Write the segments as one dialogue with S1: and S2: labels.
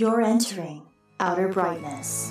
S1: You're entering Outer Brightness.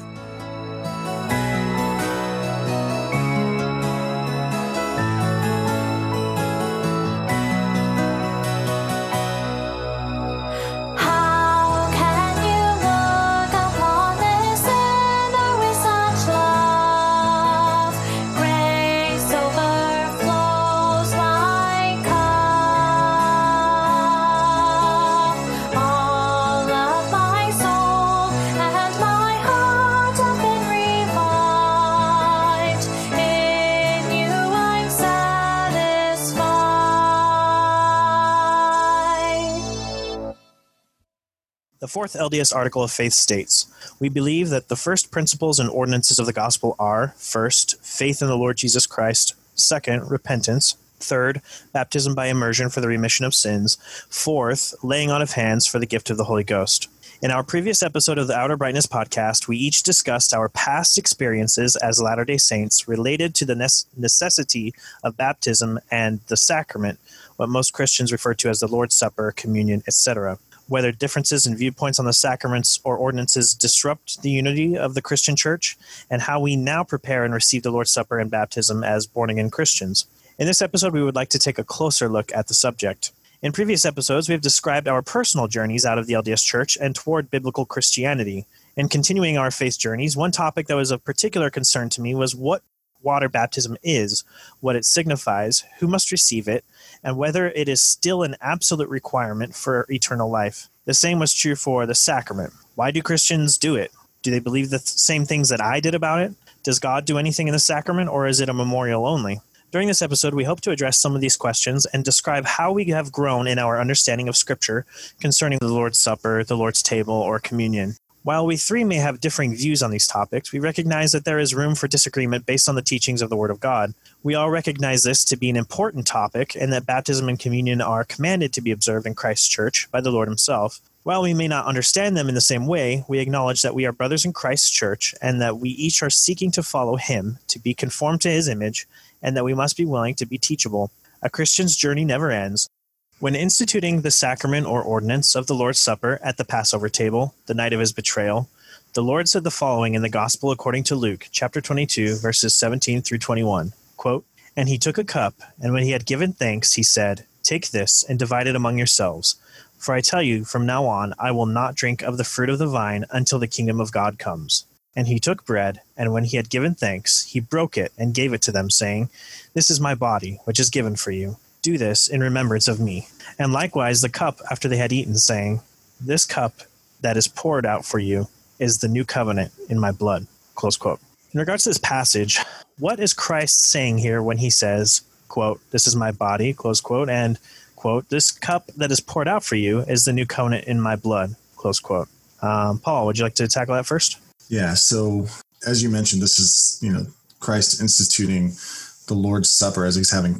S2: The fourth LDS Article of Faith states, "We believe that the first principles and ordinances of the gospel are, first, faith in the Lord Jesus Christ, second, repentance, third, baptism by immersion for the remission of sins, fourth, laying on of hands for the gift of the Holy Ghost." In our previous episode of the Outer Brightness podcast, we each discussed our past experiences as Latter-day Saints related to the necessity of baptism and the sacrament, what most Christians refer to as the Lord's Supper, communion, etc., whether differences in viewpoints on the sacraments or ordinances disrupt the unity of the Christian church, and how we now prepare and receive the Lord's Supper and baptism as born-again Christians. In this episode, we would like to take a closer look at the subject. In previous episodes, we have described our personal journeys out of the LDS Church and toward biblical Christianity. In continuing our faith journeys, one topic that was of particular concern to me was what water baptism is, what it signifies, who must receive it, and whether it is still an absolute requirement for eternal life. The same was true for the sacrament. Why do Christians do it? Do they believe the same things that I did about it? Does God do anything in the sacrament, or is it a memorial only? During this episode, we hope to address some of these questions and describe how we have grown in our understanding of Scripture concerning the Lord's Supper, the Lord's table, or communion. While we three may have differing views on these topics, we recognize that there is room for disagreement based on the teachings of the Word of God. We all recognize this to be an important topic and that baptism and communion are commanded to be observed in Christ's church by the Lord himself. While we may not understand them in the same way, we acknowledge that we are brothers in Christ's church and that we each are seeking to follow him, to be conformed to his image, and that we must be willing to be teachable. A Christian's journey never ends. When instituting the sacrament or ordinance of the Lord's Supper at the Passover table, the night of his betrayal, the Lord said the following in the Gospel according to Luke, chapter 22, verses 17 through 21, quote, "And he took a cup, and when he had given thanks, he said, 'Take this and divide it among yourselves. For I tell you, from now on, I will not drink of the fruit of the vine until the kingdom of God comes.' And he took bread, and when he had given thanks, he broke it and gave it to them, saying, 'This is my body, which is given for you. Do this in remembrance of me.' And likewise the cup after they had eaten, saying, 'This cup that is poured out for you is the new covenant in my blood.'" Close quote. In regards to this passage, what is Christ saying here when he says, quote, "This is my body," close quote, and, quote, "This cup that is poured out for you is the new covenant in my blood," close quote. Paul, would you like to tackle that first?
S3: Yeah, so as you mentioned, this is, Christ instituting the Lord's Supper as he's having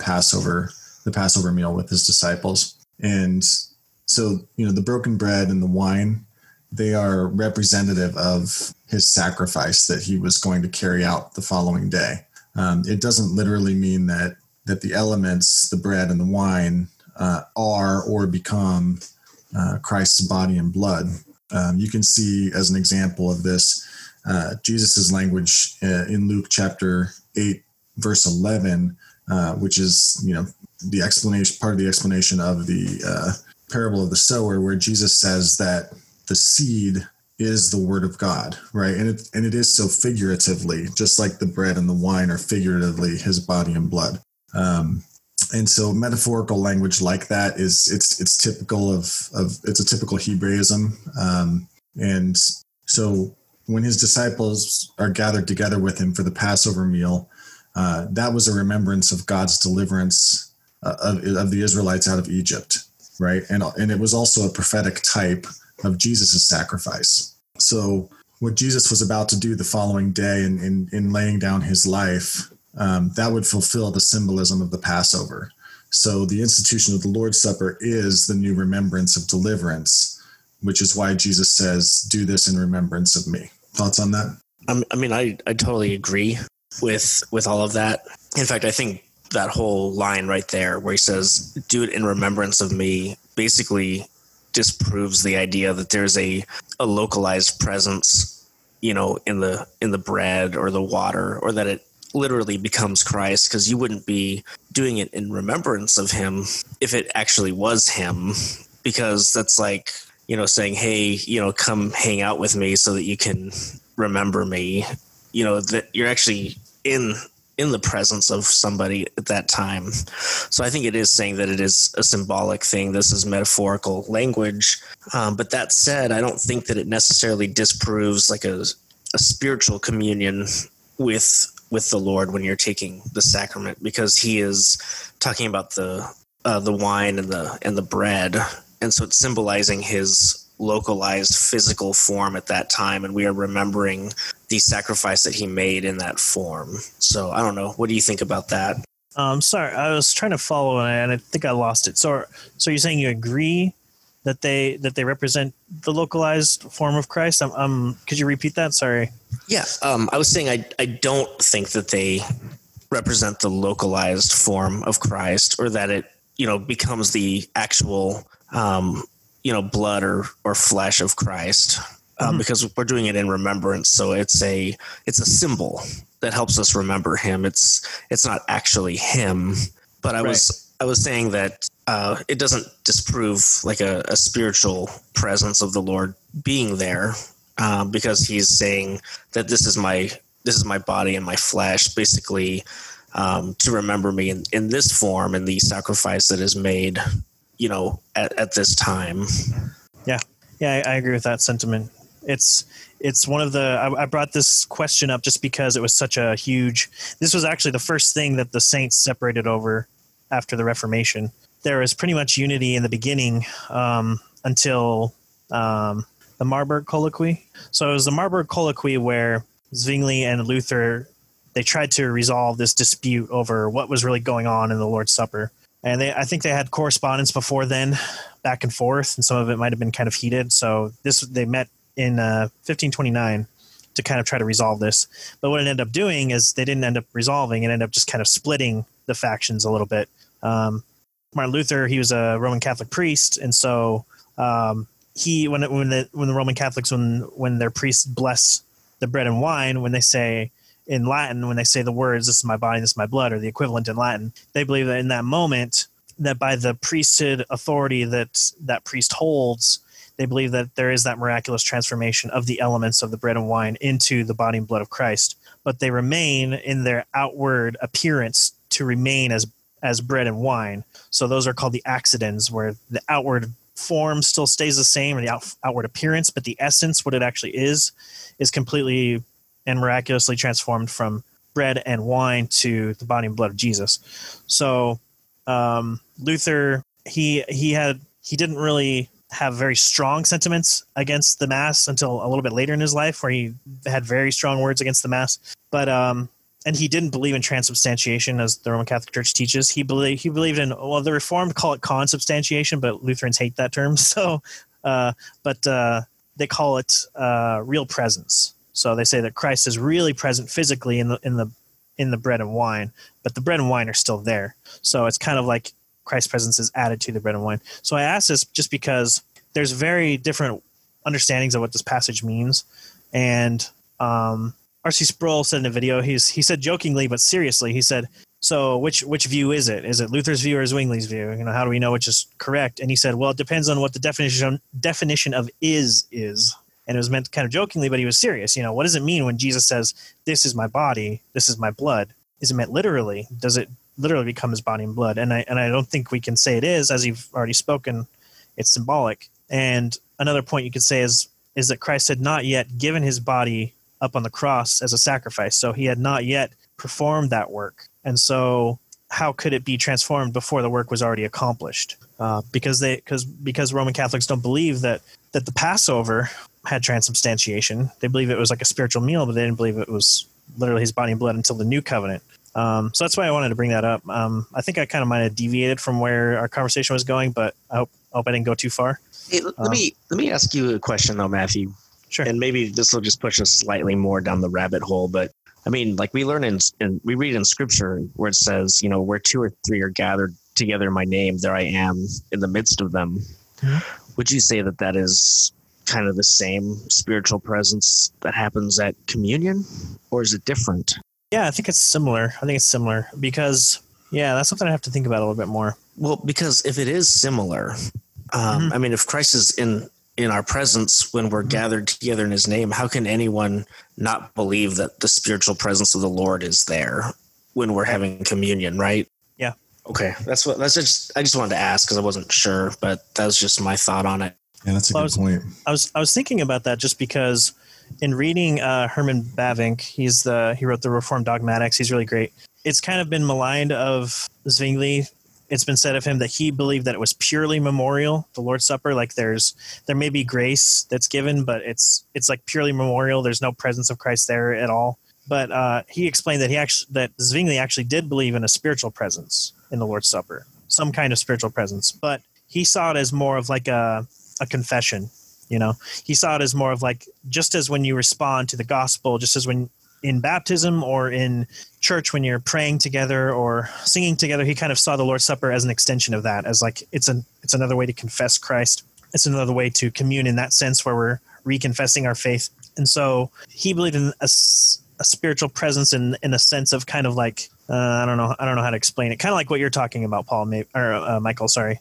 S3: the Passover meal with his disciples. And so, the broken bread and the wine, they are representative of his sacrifice that he was going to carry out the following day. It doesn't literally mean that the elements, the bread and the wine, are or become Christ's body and blood. You can see as an example of this, Jesus's language in Luke chapter 8, verse 11, which is, the explanation, part of the explanation of the parable of the sower, where Jesus says that the seed is the word of God, right? And it is so figuratively, just like the bread and the wine are figuratively his body and blood. And so metaphorical language like that it's typical it's a typical Hebraism. And so when his disciples are gathered together with him for the Passover meal, that was a remembrance of God's deliverance of the Israelites out of Egypt, right? And it was also a prophetic type of Jesus' sacrifice. So what Jesus was about to do the following day in laying down his life, that would fulfill the symbolism of the Passover. So the institution of the Lord's Supper is the new remembrance of deliverance, which is why Jesus says, "Do this in remembrance of me." Thoughts on that?
S4: I totally agree with all of that. In fact, I think that whole line right there where he says, "Do it in remembrance of me," basically disproves the idea that there's a a localized presence, you know, in the bread or the water, or that it literally becomes Christ, because you wouldn't be doing it in remembrance of him if it actually was him, because that's like, you know, saying, hey, you know, come hang out with me so that you can remember me, you know, that you're actually in the presence of somebody at that time. So I think it is saying that it is a symbolic thing. This is metaphorical language. But that said, I don't think that it necessarily disproves like a spiritual communion with the Lord when you're taking the sacrament, because he is talking about the wine and the bread. And so it's symbolizing his localized physical form at that time, and we are remembering the sacrifice that he made in that form. So I don't know. What do you think about that?
S2: Sorry, I was trying to follow and I think I lost it. So you're saying you agree that they represent the localized form of Christ? Could you repeat that? Sorry.
S4: Yeah. I was saying I don't think that they represent the localized form of Christ, or that it, you know, becomes the actual you know, blood or flesh of Christ, because we're doing it in remembrance. So it's a symbol that helps us remember him. It's not actually him, but I was saying that it doesn't disprove like a spiritual presence of the Lord being there, because he's saying that this is my body and my flesh, basically, to remember me in this form, and the sacrifice that is made, you know, at this time.
S2: Yeah, I agree with that sentiment. It's one of the, I brought this question up just because it was such a huge, this was actually the first thing that the saints separated over after the Reformation. There was pretty much unity in the beginning until the Marburg Colloquy. So it was the Marburg Colloquy where Zwingli and Luther, they tried to resolve this dispute over what was really going on in the Lord's Supper. And I think they had correspondence before then, back and forth, and some of it might have been kind of heated. So they met in 1529 to kind of try to resolve this. But what it ended up doing is they didn't end up resolving. It ended up just kind of splitting the factions a little bit. Martin Luther, he was a Roman Catholic priest, and so when the Roman Catholics, when their priests bless the bread and wine, when they say in Latin, when they say the words, "This is my body, this is my blood," or the equivalent in Latin, they believe that in that moment, that by the priesthood authority that priest holds, they believe that there is that miraculous transformation of the elements of the bread and wine into the body and blood of Christ. But they remain in their outward appearance to remain as bread and wine. So those are called the accidens, where the outward form still stays the same, or the outward appearance, but the essence, what it actually is completely and miraculously transformed from bread and wine to the body and blood of Jesus. So Luther, he didn't really have very strong sentiments against the Mass until a little bit later in his life, where he had very strong words against the Mass. But and he didn't believe in transubstantiation, as the Roman Catholic Church teaches. He believed in, well, the Reformed call it consubstantiation, but Lutherans hate that term. So, but they call it real presence. So they say that Christ is really present physically in the bread and wine, but the bread and wine are still there. So it's kind of like Christ's presence is added to the bread and wine. So I asked this just because there's very different understandings of what this passage means. And R.C. Sproul said in a video, he said jokingly but seriously, he said, so which view is it? Is it Luther's view or Zwingli's view? You know, how do we know which is correct? And he said, well, it depends on what the definition of is. And it was meant kind of jokingly, but he was serious. You know, what does it mean when Jesus says, "This is my body, this is my blood"? Is it meant literally? Does it literally become his body and blood? And I don't think we can say it is, as you've already spoken. It's symbolic. And another point you could say is that Christ had not yet given his body up on the cross as a sacrifice. So he had not yet performed that work. And so how could it be transformed before the work was already accomplished? Because Roman Catholics don't believe that the Passover had transubstantiation. They believe it was like a spiritual meal, but they didn't believe it was literally his body and blood until the new covenant. So that's why I wanted to bring that up. I think I kind of might have deviated from where our conversation was going, but I hope I didn't go too far.
S4: Hey, let me ask you a question though, Matthew.
S2: Sure.
S4: And maybe this will just push us slightly more down the rabbit hole, but I mean, like we learn we read in Scripture where it says, you know, where 2 or 3 are gathered together in my name, there I am in the midst of them. Mm-hmm. Would you say that is kind of the same spiritual presence that happens at communion, or is it different?
S2: Yeah, I think it's similar. Because, yeah, that's something I have to think about a little bit more.
S4: Well, because if it is similar, I mean, if Christ is in our presence when we're gathered together in his name, how can anyone not believe that the spiritual presence of the Lord is there when we're having communion, right?
S2: Yeah.
S4: Okay. I just wanted to ask because I wasn't sure, but that was just my thought on it.
S3: Yeah, that's a good point.
S2: I was thinking about that just because in reading Herman Bavinck, he wrote the Reformed Dogmatics. He's really great. It's kind of been maligned of Zwingli. It's been said of him that he believed that it was purely memorial, the Lord's Supper. Like there may be grace that's given, but it's like purely memorial. There's no presence of Christ there at all. But he explained that Zwingli actually did believe in a spiritual presence in the Lord's Supper, some kind of spiritual presence. But he saw it as more of like a confession. You know, he saw it as more of like, just as when you respond to the gospel, just as when in baptism or in church when you're praying together or singing together, he kind of saw the Lord's Supper as an extension of that, as like it's another way to confess Christ. It's another way to commune in that sense where we're reconfessing our faith. And so he believed in a spiritual presence in a sense of kind of like I don't know how to explain it. Kind of like what you're talking about, Paul, Michael. Sorry,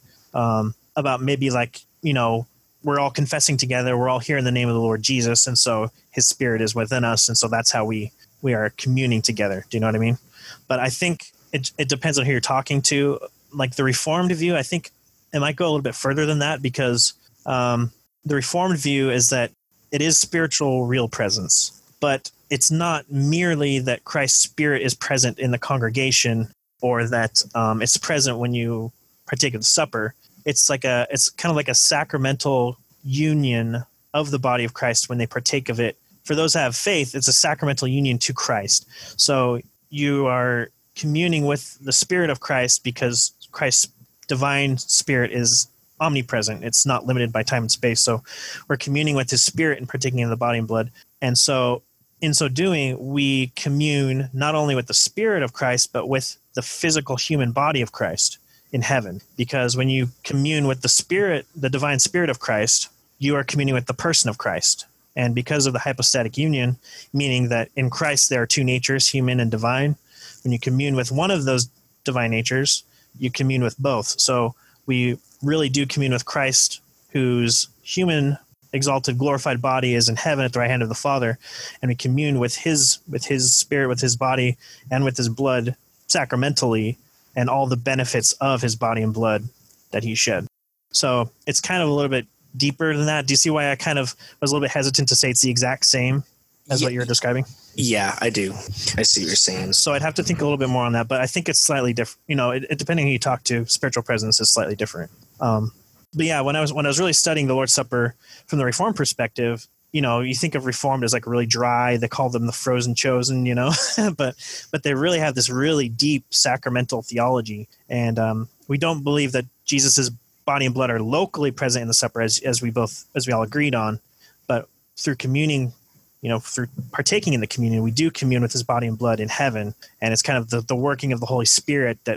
S2: about maybe like, you know, we're all confessing together. We're all here in the name of the Lord Jesus. And so his spirit is within us. And so that's how we are communing together. Do you know what I mean? But I think it depends on who you're talking to. Like the Reformed view, I think it might go a little bit further than that because the Reformed view is that it is spiritual real presence, but it's not merely that Christ's spirit is present in the congregation or that it's present when you partake of the supper. It's kind of like a sacramental union of the body of Christ when they partake of it. For those that have faith, it's a sacramental union to Christ. So you are communing with the Spirit of Christ because Christ's divine spirit is omnipresent. It's not limited by time and space. So we're communing with his spirit and partaking in the body and blood. And so in so doing, we commune not only with the Spirit of Christ, but with the physical human body of Christ in heaven. Because when you commune with the Spirit, the divine Spirit of Christ, you are communing with the person of Christ. And because of the hypostatic union, meaning that in Christ there are two natures, human and divine, when you commune with one of those divine natures, you commune with both. So we really do commune with Christ, whose human, exalted, glorified body is in heaven at the right hand of the Father, and we commune with his spirit, with his body, and with his blood sacramentally, and all the benefits of his body and blood that he shed. So it's kind of a little bit deeper than that. Do you see why I kind of was a little bit hesitant to say it's the exact same as what you're describing?
S4: Yeah, I do. I see what you're saying.
S2: So I'd have to think a little bit more on that, but I think it's slightly different. You know, it depending on who you talk to, spiritual presence is slightly different. But yeah, when I was really studying the Lord's Supper from the Reformed perspective, you know, you think of Reformed as like really dry. They call them the frozen chosen, you know, but they really have this really deep sacramental theology. And we don't believe that Jesus's body and blood are locally present in the supper as we all agreed on, but through communing, you know, through partaking in the communion, we do commune with his body and blood in heaven. And it's kind of the working of the Holy Spirit that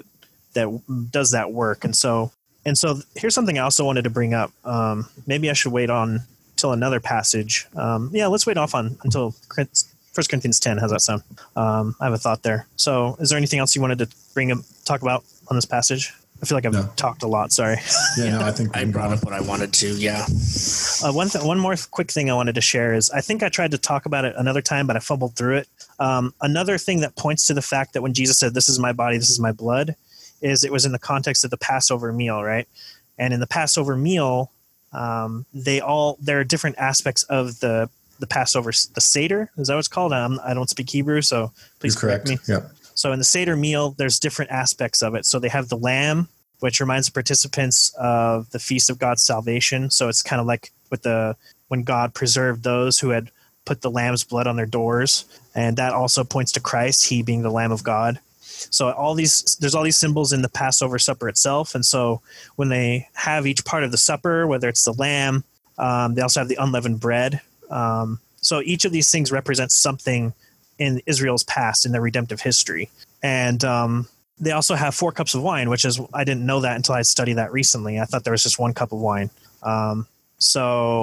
S2: does that work. And so here's something I also wanted to bring up. Maybe I should wait on till another passage. Let's wait off until 1 Corinthians 10. How's that sound? I have a thought there. So is there anything else you wanted to talk about on this passage? I feel like I've talked a lot. Sorry.
S3: Yeah, no, I think
S4: I brought up what I wanted to. Yeah.
S2: One more quick thing I wanted to share is I think I tried to talk about it another time, but I fumbled through it. Another thing that points to the fact that when Jesus said, "This is my body, this is my blood," is it was in the context of the Passover meal, right? And in the Passover meal, there are different aspects of the Passover, the Seder. Is that what it's called? I don't speak Hebrew, so please correct me.
S3: Yeah.
S2: So in the Seder meal, there's different aspects of it. So they have the lamb, which reminds the participants of the feast of God's salvation. So it's kind of like when God preserved those who had put the lamb's blood on their doors. And that also points to Christ, he being the Lamb of God. So there's all these symbols in the Passover supper itself. And so when they have each part of the supper, whether it's the lamb, they also have the unleavened bread. So each of these things represents something in Israel's past, in their redemptive history. And they also have 4 cups of wine, which is, I didn't know that until I studied that recently. I thought there was just 1 cup of wine.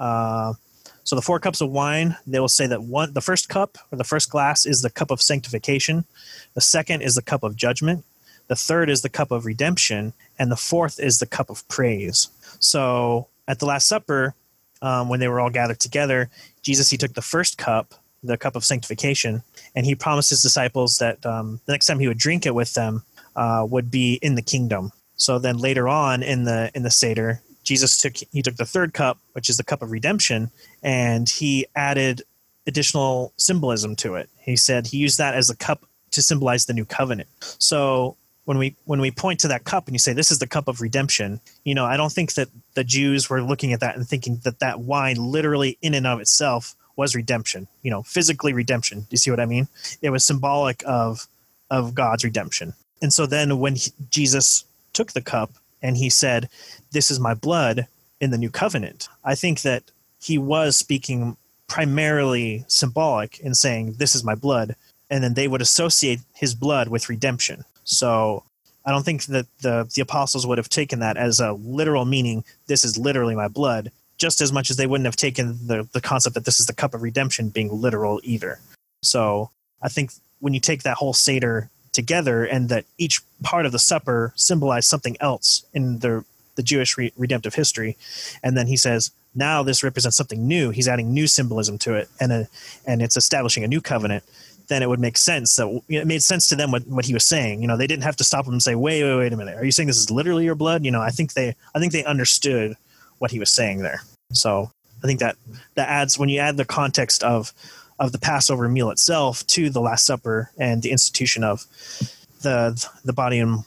S2: So the 4 cups of wine, they will say that the first cup or the first glass is the cup of sanctification. The second is the cup of judgment. The third is the cup of redemption. And the fourth is the cup of praise. So at the Last Supper, when they were all gathered together, Jesus, he took the first cup, the cup of sanctification, and he promised his disciples that the next time he would drink it with them would be in the kingdom. So then later on in the Seder, Jesus took the third cup, which is the cup of redemption, and he added additional symbolism to it. He said he used that as a cup to symbolize the new covenant. So when we point to that cup and you say this is the cup of redemption, I don't think that the Jews were looking at that and thinking that wine literally in and of itself was redemption, physically redemption. Do you see what I mean? It was symbolic of God's redemption. And so then when Jesus took the cup and he said, "This is my blood in the new covenant," I think that he was speaking primarily symbolic in saying, "This is my blood," and then they would associate his blood with redemption. So I don't think that the apostles would have taken that as a literal meaning, "This is literally my blood," just as much as they wouldn't have taken the concept that this is the cup of redemption being literal either. So I think when you take that whole Seder together and that each part of the supper symbolized something else in the Jewish redemptive history, and then he says, now this represents something new. He's adding new symbolism to it, and it's establishing a new covenant. Then it would make sense that it made sense to them what he was saying. They didn't have to stop him and say, wait a minute, are you saying this is literally your blood? I think they understood what he was saying there. So I think that adds, when you add the context of the Passover meal itself to the Last Supper and the institution of the body and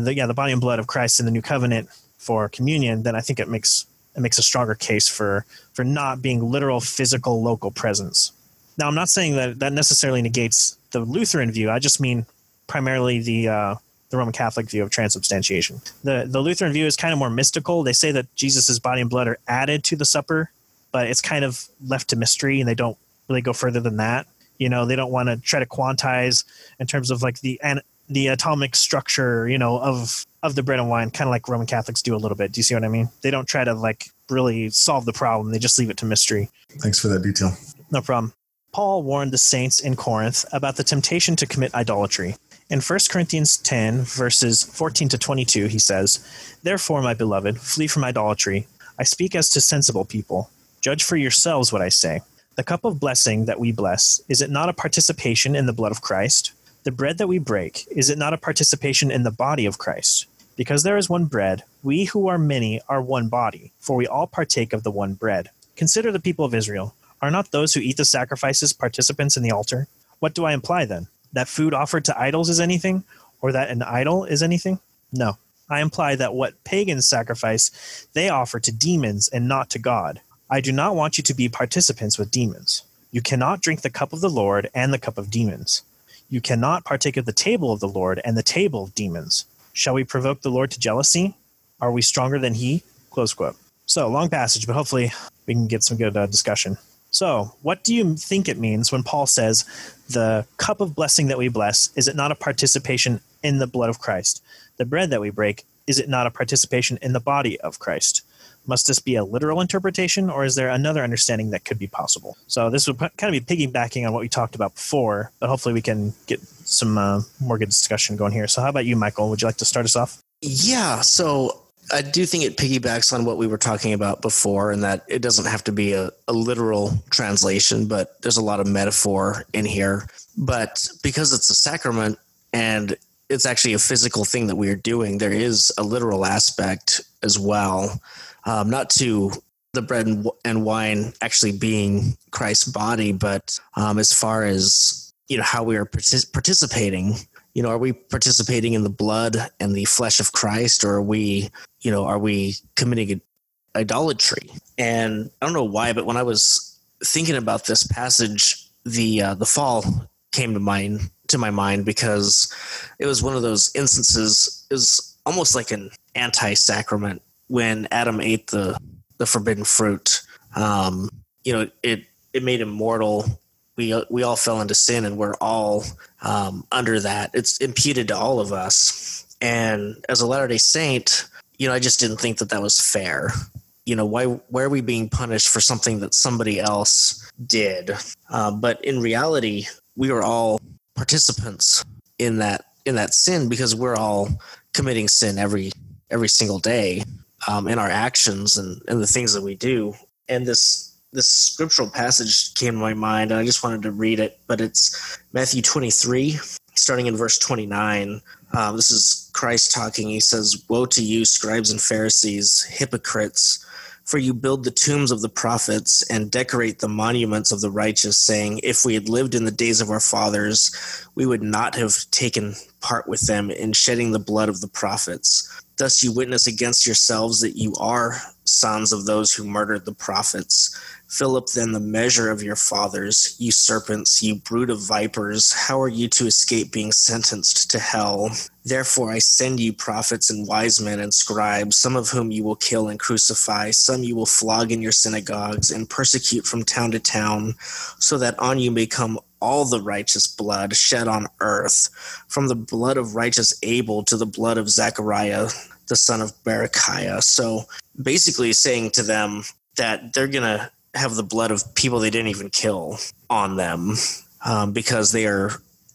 S2: blood of Christ in the new covenant for communion, then I think it makes a stronger case for not being literal, physical, local presence. Now, I'm not saying that necessarily negates the Lutheran view. I just mean primarily the Roman Catholic view of transubstantiation. The Lutheran view is kind of more mystical. They say that Jesus' body and blood are added to the supper, but it's kind of left to mystery, and they don't really go further than that. They don't want to try to quantize in terms of like the atomic structure, of the bread and wine, kind of like Roman Catholics do a little bit. Do you see what I mean? They don't try to like really solve the problem. They just leave it to mystery.
S3: Thanks for that detail.
S2: No problem. Paul warned the saints in Corinth about the temptation to commit idolatry. In 1 Corinthians 10, verses 14 to 22, he says, "Therefore, my beloved, flee from idolatry. I speak as to sensible people. Judge for yourselves what I say. The cup of blessing that we bless, is it not a participation in the blood of Christ? The bread that we break, is it not a participation in the body of Christ? Because there is one bread, we who are many are one body, for we all partake of the one bread. Consider the people of Israel. Are not those who eat the sacrifices participants in the altar? What do I imply then? That food offered to idols is anything, or that an idol is anything? No. I imply that what pagans sacrifice, they offer to demons and not to God. I do not want you to be participants with demons. You cannot drink the cup of the Lord and the cup of demons. You cannot partake of the table of the Lord and the table of demons. Shall we provoke the Lord to jealousy? Are we stronger than he?" Close quote. So, long passage, but hopefully we can get some good discussion. So, what do you think it means when Paul says, the cup of blessing that we bless, is it not a participation in the blood of Christ? The bread that we break, is it not a participation in the body of Christ? Must this be a literal interpretation, or is there another understanding that could be possible? So this would kind of be piggybacking on what we talked about before, but hopefully we can get some more good discussion going here. So how about you, Michael? Would you like to start us off?
S4: Yeah, so I do think it piggybacks on what we were talking about before, and that it doesn't have to be a literal translation, but there's a lot of metaphor in here. But because it's a sacrament and it's actually a physical thing that we are doing, there is a literal aspect as well. Not to the bread and wine actually being Christ's body, but as far as, how we are participating, are we participating in the blood and the flesh of Christ, or are we committing idolatry? And I don't know why, but when I was thinking about this passage, the fall came to my mind because it was one of those instances. It was almost like an anti-sacrament. When Adam ate the forbidden fruit, it made him mortal. We all fell into sin, and we're all under that. It's imputed to all of us. And as a Latter-day Saint, I just didn't think that was fair. why are we being punished for something that somebody else did? But in reality, we are all participants in that sin, because we're all committing sin every single day in our actions and the things that we do. And this scriptural passage came to my mind, and I just wanted to read it, but it's Matthew 23, starting in verse 29. This is Christ talking. He says, "Woe to you, scribes and Pharisees, hypocrites, for you build the tombs of the prophets and decorate the monuments of the righteous, saying, if we had lived in the days of our fathers, we would not have taken part with them in shedding the blood of the prophets. Thus you witness against yourselves that you are sons of those who murdered the prophets. Fill up then the measure of your fathers, you serpents, you brood of vipers. How are you to escape being sentenced to hell? Therefore I send you prophets and wise men and scribes, some of whom you will kill and crucify, some you will flog in your synagogues and persecute from town to town, so that on you may come all the righteous blood shed on earth, from the blood of righteous Abel to the blood of Zechariah, the son of Berechiah." So basically saying to them that they're going to have the blood of people they didn't even kill on them, because they're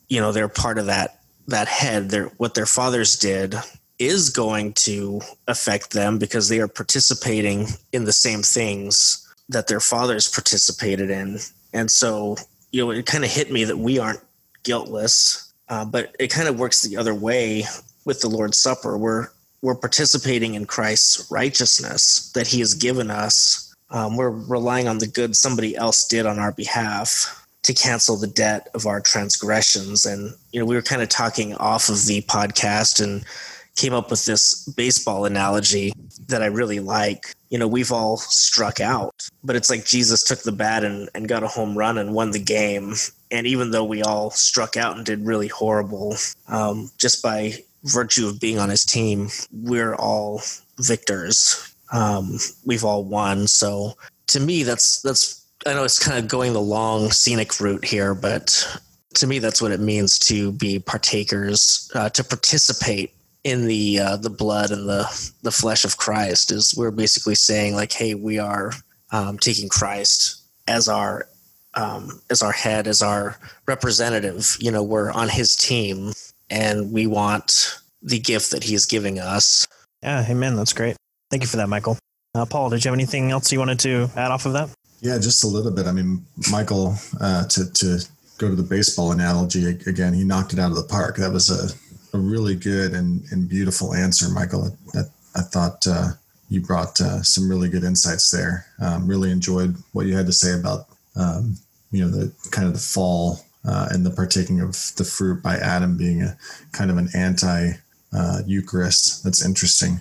S4: part of that head. What their fathers did is going to affect them, because they are participating in the same things that their fathers participated in. And so, it kind of hit me that we aren't guiltless, but it kind of works the other way with the Lord's Supper. We're participating in Christ's righteousness that he has given us. We're relying on the good somebody else did on our behalf to cancel the debt of our transgressions. And, we were kind of talking off of the podcast and came up with this baseball analogy that I really like. We've all struck out, but it's like Jesus took the bat and got a home run and won the game. And even though we all struck out and did really horrible, just by virtue of being on his team, we're all victors. We've all won. So to me, that's I know it's kind of going the long scenic route here, but to me, that's what it means to be partakers, to participate in the blood and the flesh of Christ. Is we're basically saying like, hey, we are taking Christ as our head, as our representative. We're on his team, and we want the gift that he's giving us.
S2: Yeah, amen. That's great. Thank you for that, Michael. Paul, did you have anything else you wanted to add off of that?
S3: Yeah, just a little bit. I mean, Michael, to go to the baseball analogy again, he knocked it out of the park. That was a really good and beautiful answer, Michael. I thought you brought some really good insights there. Really enjoyed what you had to say about the kind of the fall and the partaking of the fruit by Adam being a kind of an anti-Eucharist. That's interesting.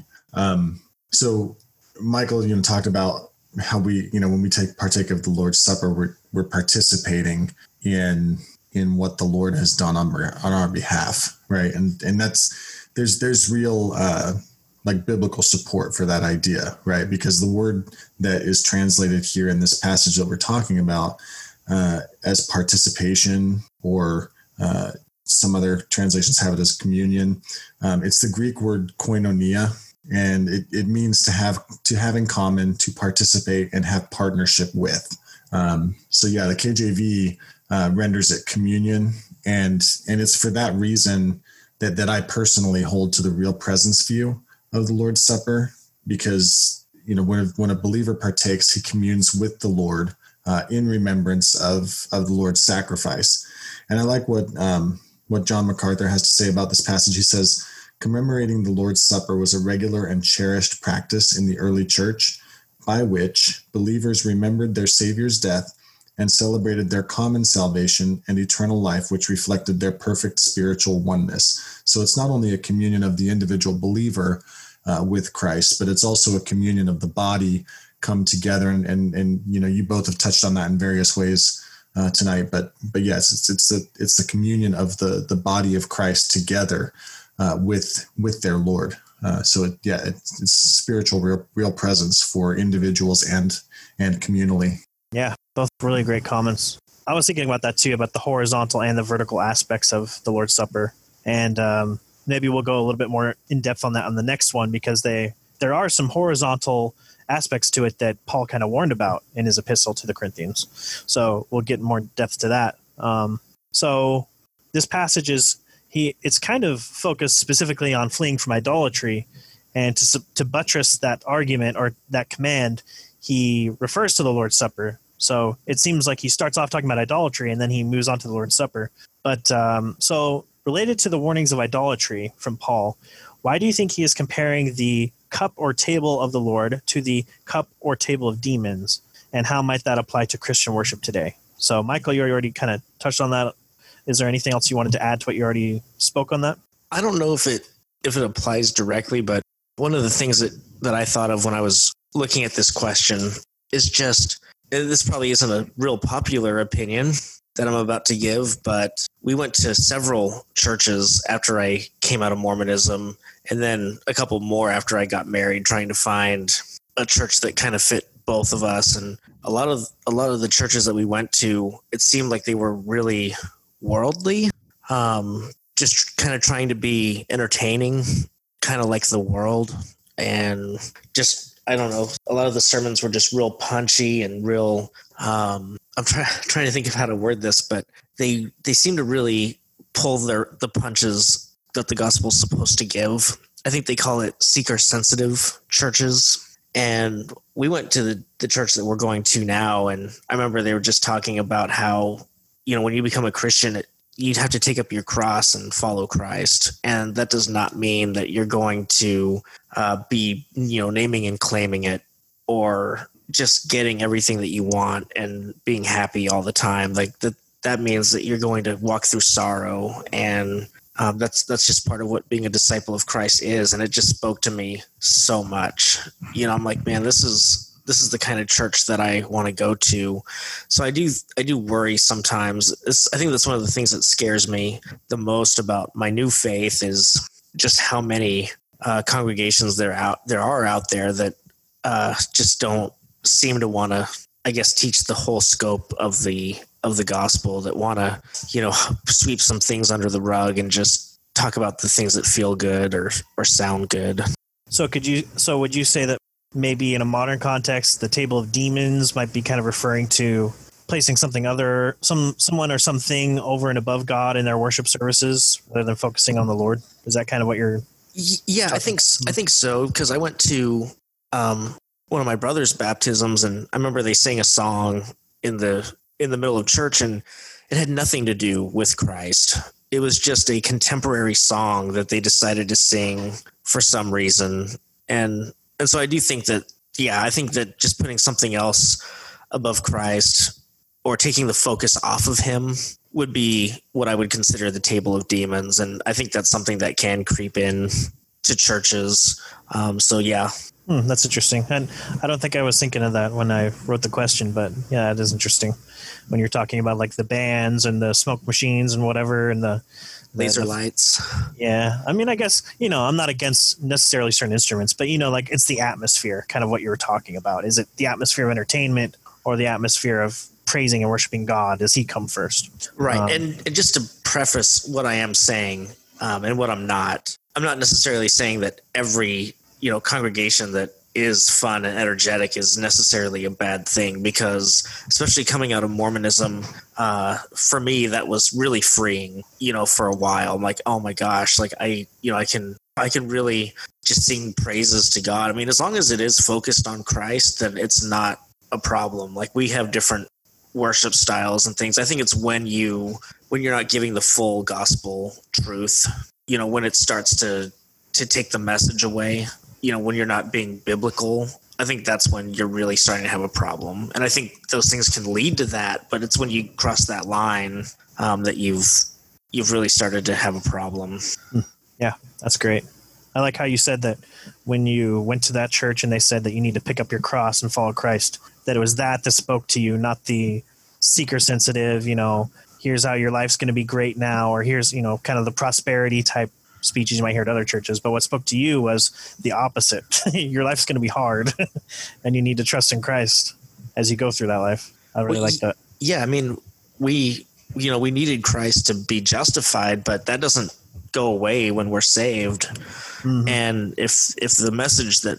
S3: So Michael, talked about how we, when we partake of the Lord's Supper, we're participating in what the Lord has done on our behalf, right? And there's real biblical support for that idea, right? Because the word that is translated here in this passage that we're talking about as participation, or some other translations have it as communion. It's the Greek word koinonia, and it means to have in common, to participate, and have partnership with. So yeah, the KJV renders it communion, and it's for that reason that I personally hold to the real presence view of the Lord's Supper, because when a believer partakes, he communes with the Lord in remembrance of the Lord's sacrifice. And I like what John MacArthur has to say about this passage. He says, commemorating the Lord's Supper was a regular and cherished practice in the early church, by which believers remembered their Savior's death and celebrated their common salvation and eternal life, which reflected their perfect spiritual oneness. So it's not only a communion of the individual believer with Christ, but it's also a communion of the body come together. And you both have touched on that in various ways tonight. But yes, it's the communion of the body of Christ together with their Lord. So it's spiritual real presence for individuals and communally.
S2: Yeah, both really great comments. I was thinking about that too, about the horizontal and the vertical aspects of the Lord's Supper. And maybe we'll go a little bit more in depth on that on the next one, because there are some horizontal aspects to it that Paul kind of warned about in his epistle to the Corinthians. So we'll get more depth to that. So this passage it's kind of focused specifically on fleeing from idolatry, and to buttress that argument or that command, he refers to the Lord's Supper. So it seems like he starts off talking about idolatry and then he moves on to the Lord's Supper. But so related to the warnings of idolatry from Paul, why do you think he is comparing the cup or table of the Lord to the cup or table of demons? And how might that apply to Christian worship today? So Michael, you already kind of touched on that. Is there anything else you wanted to add to what you already spoke on that?
S4: I don't know if it applies directly, but one of the things that I thought of when I was looking at this question is just, this probably isn't a real popular opinion that I'm about to give, but we went to several churches after I came out of Mormonism, and then a couple more after I got married, trying to find a church that kind of fit both of us. And a lot of the churches that we went to, it seemed like they were really worldly, just kind of trying to be entertaining, kind of like the world. And just, I don't know, a lot of the sermons were just real punchy and real, I'm trying to think of how to word this, but they seem to really pull the punches that the gospel's supposed to give. I think they call it seeker-sensitive churches. And we went to the church that we're going to now, and I remember they were just talking about how, when you become a Christian, you'd have to take up your cross and follow Christ. And that does not mean that you're going to be, naming and claiming it, or just getting everything that you want and being happy all the time. Like that means that you're going to walk through sorrow, and that's just part of what being a disciple of Christ is. And it just spoke to me so much. I'm like, man, this is the kind of church that I want to go to. So I do worry sometimes. I think that's one of the things that scares me the most about my new faith is just how many congregations there are out there that just don't seem to want to, I guess, teach the whole scope of the gospel, that want to, sweep some things under the rug and just talk about the things that feel good or sound good.
S2: So would you say that maybe in a modern context, the table of demons might be kind of referring to placing someone or something over and above God in their worship services rather than focusing on the Lord? Is that kind of what you're?
S4: Yeah, I think so. Because I went to one of my brother's baptisms, and I remember they sang a song in the middle of church, and it had nothing to do with Christ. It was just a contemporary song that they decided to sing for some reason. And so I do think that, I think that just putting something else above Christ or taking the focus off of him would be what I would consider the table of demons. And I think that's something that can creep in to churches.
S2: That's interesting. And I don't think I was thinking of that when I wrote the question, but yeah, it is interesting when you're talking about like the bands and the smoke machines and whatever, and the
S4: laser lights.
S2: Yeah. I mean, I guess, I'm not against necessarily certain instruments, but like it's the atmosphere, kind of what you were talking about. Is it the atmosphere of entertainment or the atmosphere of praising and worshiping God? Does he come first?
S4: Right. And just to preface what I am saying and what I'm not necessarily saying that every, congregation that is fun and energetic is necessarily a bad thing, because especially coming out of Mormonism, for me, that was really freeing, for a while. I'm like, oh my gosh, like I can really just sing praises to God. I mean, as long as it is focused on Christ, then it's not a problem. Like we have different worship styles and things. I think it's when you're not giving the full gospel truth, when it starts to take the message away, when you're not being biblical, I think that's when you're really starting to have a problem. And I think those things can lead to that, but it's when you cross that line that you've really started to have a problem.
S2: Yeah, that's great. I like how you said that when you went to that church and they said that you need to pick up your cross and follow Christ, that it was that spoke to you, not the seeker sensitive, here's how your life's going to be great now, or here's, kind of the prosperity type speeches you might hear at other churches. But what spoke to you was the opposite. Your life's going to be hard and you need to trust in Christ as you go through that life. I really like that.
S4: Yeah. I mean, we needed Christ to be justified, but that doesn't go away when we're saved. Mm-hmm. And if the message that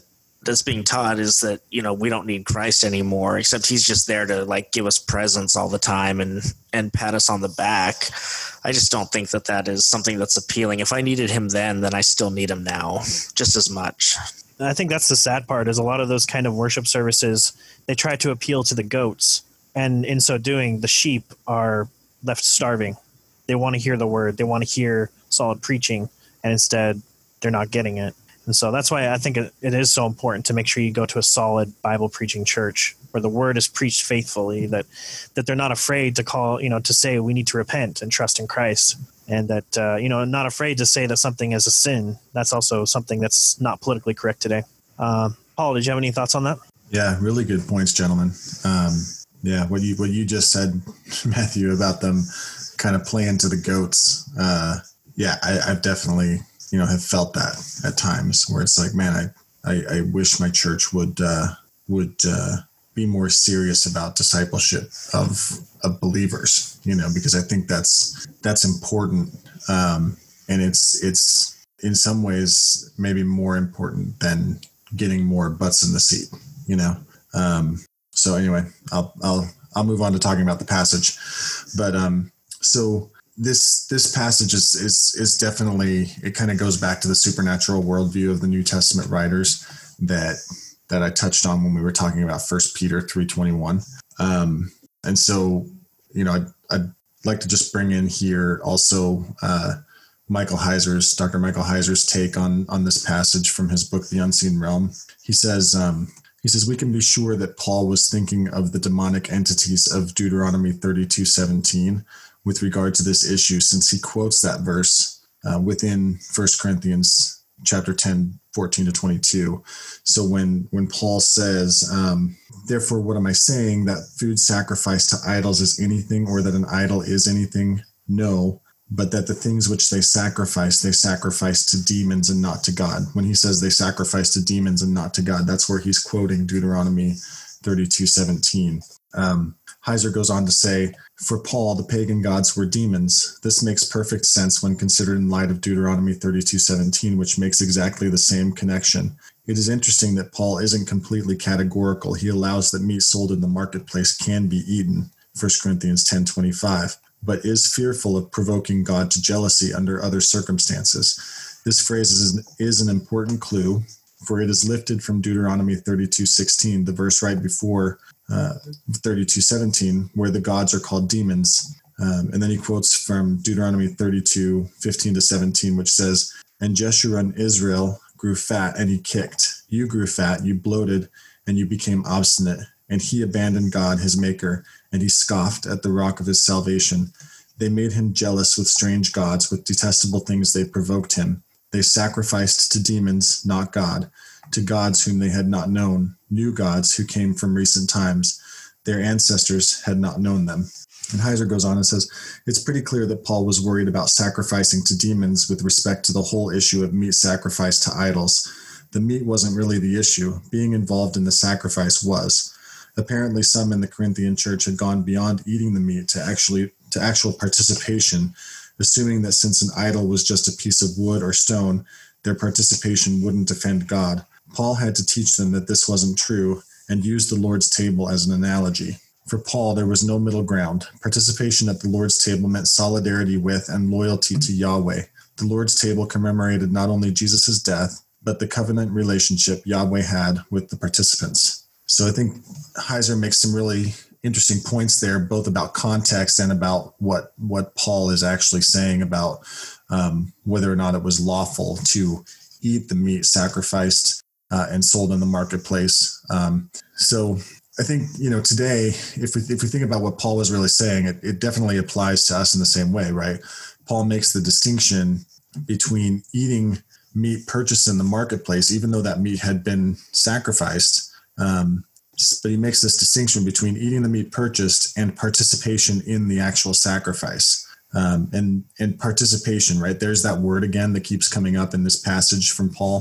S4: that's being taught is that, we don't need Christ anymore, except he's just there to like give us presents all the time and pat us on the back. I just don't think that is something that's appealing. If I needed him then I still need him now just as much.
S2: I think that's the sad part, is a lot of those kind of worship services, they try to appeal to the goats. And in so doing, the sheep are left starving. They want to hear the word. They want to hear solid preaching. And instead, they're not getting it. And so that's why I think it is so important to make sure you go to a solid Bible preaching church where the word is preached faithfully, that they're not afraid to call, to say we need to repent and trust in Christ. And that, not afraid to say that something is a sin. That's also something that's not politically correct today. Paul, did you have any thoughts on that?
S3: Yeah, really good points, gentlemen. What you just said, Matthew, about them kind of playing to the goats. I've definitely, have felt that at times where it's like, man, I wish my church would be more serious about discipleship of believers, because I think that's important. And it's in some ways maybe more important than getting more butts in the seat, So anyway, I'll move on to talking about the passage, but so this passage is definitely, it kind of goes back to the supernatural worldview of the New Testament writers that I touched on when we were talking about 1 Peter 3:21. And so, I'd like to just bring in here also Dr. Michael Heiser's take on this passage from his book, The Unseen Realm. He says, we can be sure that Paul was thinking of the demonic entities of Deuteronomy 32:17 with regard to this issue, since he quotes that verse within 1 Corinthians chapter 10, 14 to 22. So when Paul says, therefore, what am I saying? That food sacrificed to idols is anything, or that an idol is anything? No, but that the things which they sacrifice to demons and not to God. When he says they sacrifice to demons and not to God, that's where he's quoting Deuteronomy 32:17. Heiser goes on to say, for Paul, the pagan gods were demons. This makes perfect sense when considered in light of Deuteronomy 32:17, which makes exactly the same connection. It is interesting that Paul isn't completely categorical. He allows that meat sold in the marketplace can be eaten, 1 Corinthians 10:25, but is fearful of provoking God to jealousy under other circumstances. This phrase is an important clue, for it is lifted from Deuteronomy 32:16, the verse right before 32:17, where the gods are called demons. And then he quotes from Deuteronomy 32:15 to 17, which says, and Jeshurun Israel grew fat and he kicked. You grew fat, you bloated, and you became obstinate. And he abandoned God, his maker, and he scoffed at the rock of his salvation. They made him jealous with strange gods, with detestable things they provoked him. They sacrificed to demons, not God, to gods whom they had not known, new gods who came from recent times. Their ancestors had not known them. And Heiser goes on and says, it's pretty clear that Paul was worried about sacrificing to demons with respect to the whole issue of meat sacrifice to idols. The meat wasn't really the issue. Being involved in the sacrifice was. Apparently, some in the Corinthian church had gone beyond eating the meat to actual participation, assuming that since an idol was just a piece of wood or stone, their participation wouldn't offend God. Paul had to teach them that this wasn't true and used the Lord's table as an analogy. For Paul, there was no middle ground. Participation at the Lord's table meant solidarity with and loyalty to Yahweh. The Lord's table commemorated not only Jesus' death, but the covenant relationship Yahweh had with the participants. So I think Heiser makes some really interesting points there, both about context and about what Paul is actually saying about whether or not it was lawful to eat the meat sacrificed and sold in the marketplace. So I think, today, if we think about what Paul was really saying, it definitely applies to us in the same way, right? Paul makes the distinction between eating meat purchased in the marketplace, even though that meat had been sacrificed. But he makes this distinction between eating the meat purchased and participation in the actual sacrifice. And participation, right? There's that word again that keeps coming up in this passage from Paul.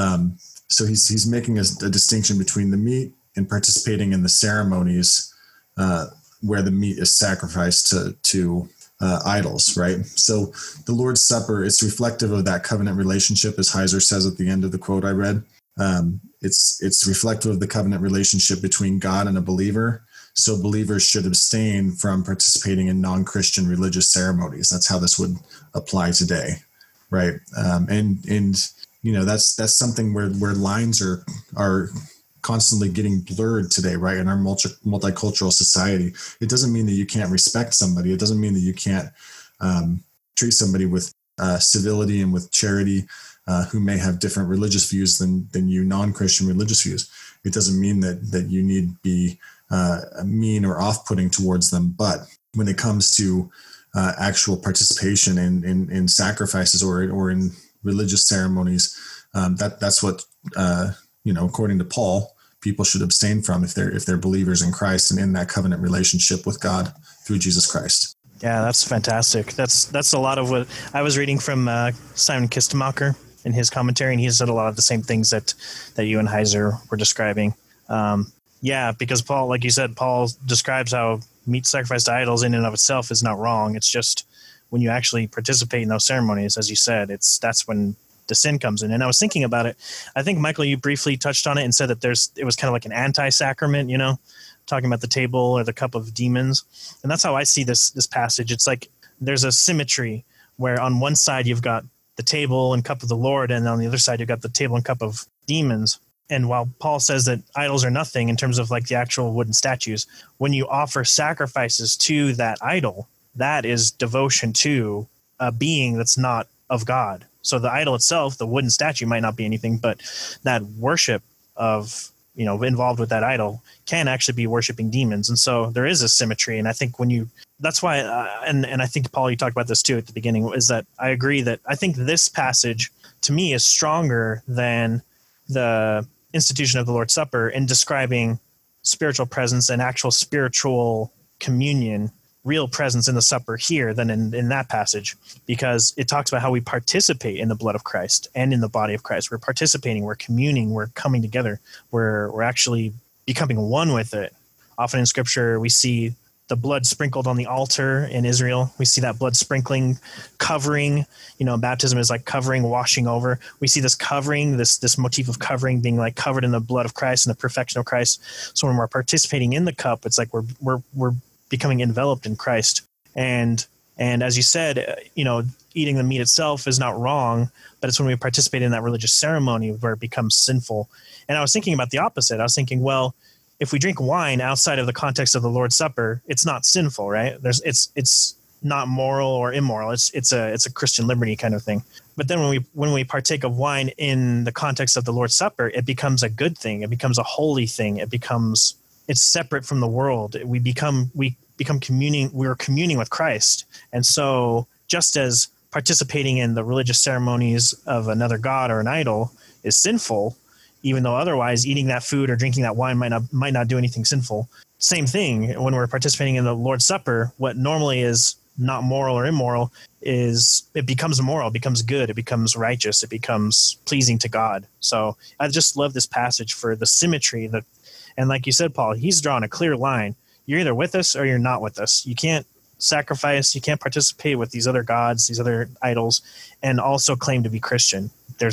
S3: So he's making a distinction between the meat and participating in the ceremonies where the meat is sacrificed to idols, right? So the Lord's Supper is reflective of that covenant relationship, as Heiser says at the end of the quote I read. It's reflective of the covenant relationship between God and a believer. So believers should abstain from participating in non-Christian religious ceremonies. That's how this would apply today, right? And that's something where lines are constantly getting blurred today, right? In our multicultural society, it doesn't mean that you can't respect somebody. It doesn't mean that you can't treat somebody with civility and with charity, who may have different religious views than you, non-Christian religious views. It doesn't mean that you need to be mean or off-putting towards them. But when it comes to actual participation in sacrifices or in religious ceremonies, that's what according to Paul, people should abstain from if they're believers in Christ and in that covenant relationship with God through Jesus Christ.
S2: Yeah, that's fantastic. That's a lot of what I was reading from Simon Kistemacher in his commentary, and he said a lot of the same things that you and Heiser were describing. Because Paul, like you said, Paul describes how meat sacrificed to idols in and of itself is not wrong. It's just when you actually participate in those ceremonies, as you said, that's when the sin comes in. And I was thinking about it. I think, Michael, you briefly touched on it and said that it was kind of like an anti-sacrament, talking about the table or the cup of demons. And that's how I see this passage. It's like there's a symmetry where on one side you've got the table and cup of the Lord, and on the other side you've got the table and cup of demons. And while Paul says that idols are nothing in terms of like the actual wooden statues, when you offer sacrifices to that idol, that is devotion to a being that's not of God. So the idol itself, the wooden statue, might not be anything, but that worship of, involved with that idol can actually be worshiping demons. And so there is a symmetry. And I think that's why, and I think, Paul, you talked about this too at the beginning, is that I agree that I think this passage to me is stronger than the institution of the Lord's Supper in describing spiritual presence and actual spiritual communion, real presence in the supper here than in that passage, because it talks about how we participate in the blood of Christ and in the body of Christ. We're participating, we're communing, we're coming together, we're actually becoming one with it. Often in Scripture, we see the blood sprinkled on the altar in Israel. We see that blood sprinkling, covering, baptism is like covering, washing over. We see this covering, this motif of covering being like covered in the blood of Christ and the perfection of Christ. So when we're participating in the cup, it's like we're becoming enveloped in Christ. And as you said, eating the meat itself is not wrong, but it's when we participate in that religious ceremony where it becomes sinful. And I was thinking about the opposite. I was thinking, well, if we drink wine outside of the context of the Lord's Supper, it's not sinful, right? It's not moral or immoral. It's a Christian liberty kind of thing. But then when we partake of wine in the context of the Lord's Supper, it becomes a good thing. It becomes a holy thing. It's separate from the world. We become communing. We're communing with Christ. And so just as participating in the religious ceremonies of another god or an idol is sinful, even though otherwise eating that food or drinking that wine might not do anything sinful. Same thing when we're participating in the Lord's Supper, what normally is not moral or immoral it becomes moral, it becomes good, it becomes righteous, it becomes pleasing to God. So I just love this passage for the symmetry and like you said, Paul, he's drawn a clear line. You're either with us or you're not with us. You can't sacrifice, you can't participate with these other gods, these other idols, and also claim to be Christian.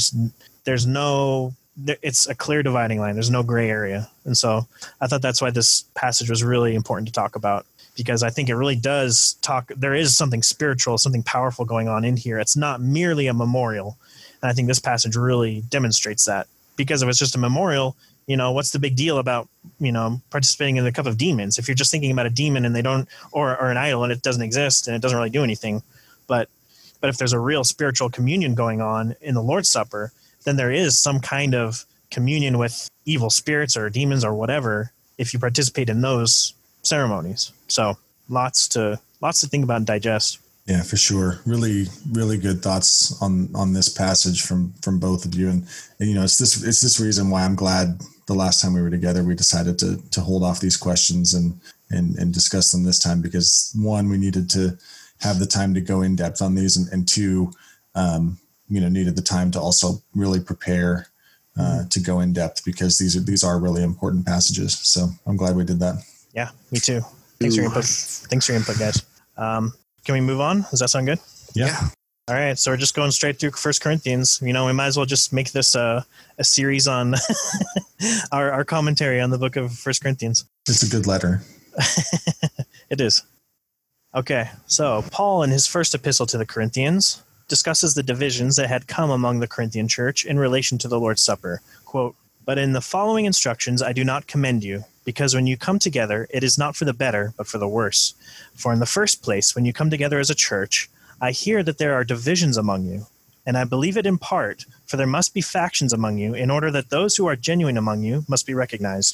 S2: It's a clear dividing line. There's no gray area. And so I thought that's why this passage was really important to talk about, because I think it really does there is something spiritual, something powerful going on in here. It's not merely a memorial. And I think this passage really demonstrates that, because if it's just a memorial, what's the big deal about, participating in the cup of demons? If you're just thinking about a demon and they don't, or an idol and it doesn't exist and it doesn't really do anything. But if there's a real spiritual communion going on in the Lord's Supper, then there is some kind of communion with evil spirits or demons or whatever if you participate in those ceremonies. So lots to think about and digest.
S3: Yeah, for sure. Really, really good thoughts on this passage from both of you. And it's this reason why I'm glad the last time we were together, we decided to hold off these questions and discuss them this time, because one, we needed to have the time to go in depth on these, and two, needed the time to also really prepare to go in depth, because these are really important passages. So I'm glad we did that.
S2: Yeah, me too. Thanks for your input. Thanks for your input, guys. Can we move on? Does that sound good?
S3: Yeah.
S2: All right, so we're just going straight through 1 Corinthians. We might as well just make this a series on our commentary on the book of 1 Corinthians.
S3: It's a good letter.
S2: It is. Okay, so Paul in his first epistle to the Corinthians discusses the divisions that had come among the Corinthian church in relation to the Lord's Supper. Quote, "But in the following instructions I do not commend you, because when you come together, it is not for the better, but for the worse. For in the first place, when you come together as a church, I hear that there are divisions among you, and I believe it in part, for there must be factions among you, in order that those who are genuine among you may be recognized.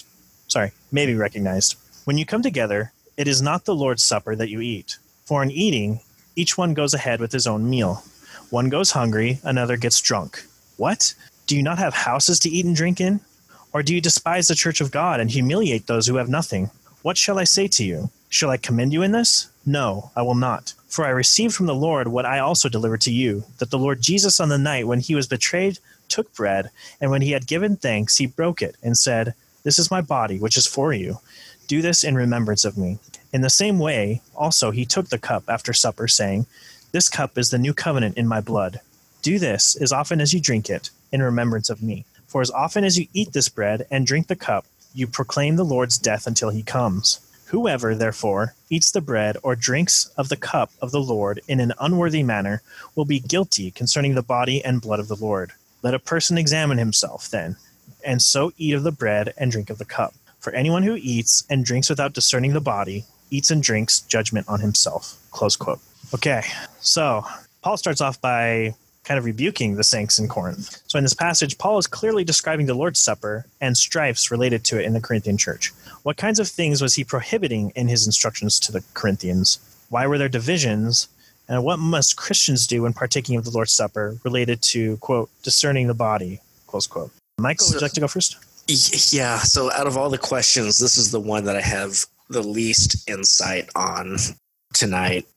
S2: When you come together, it is not the Lord's Supper that you eat. For in eating, each one goes ahead with his own meal. One goes hungry, another gets drunk. What? Do you not have houses to eat and drink in? Or do you despise the church of God and humiliate those who have nothing? What shall I say to you? Shall I commend you in this? No, I will not. For I received from the Lord what I also delivered to you, that the Lord Jesus on the night when he was betrayed took bread, and when he had given thanks, he broke it and said, 'This is my body, which is for you. Do this in remembrance of me.' In the same way, also he took the cup after supper, saying, 'This cup is the new covenant in my blood. Do this as often as you drink it, in remembrance of me. For as often as you eat this bread and drink the cup, you proclaim the Lord's death until he comes. Whoever, therefore, eats the bread or drinks of the cup of the Lord in an unworthy manner will be guilty concerning the body and blood of the Lord. Let a person examine himself, then, and so eat of the bread and drink of the cup. For anyone who eats and drinks without discerning the body eats and drinks judgment on himself." Close quote. Okay, so Paul starts off by kind of rebuking the saints in Corinth. So in this passage, Paul is clearly describing the Lord's Supper and strifes related to it in the Corinthian church. What kinds of things was he prohibiting in his instructions to the Corinthians? Why were there divisions? And what must Christians do when partaking of the Lord's Supper related to, quote, discerning the body, close quote. Michael, would you like to go first?
S4: Yeah, so out of all the questions, this is the one that I have the least insight on tonight.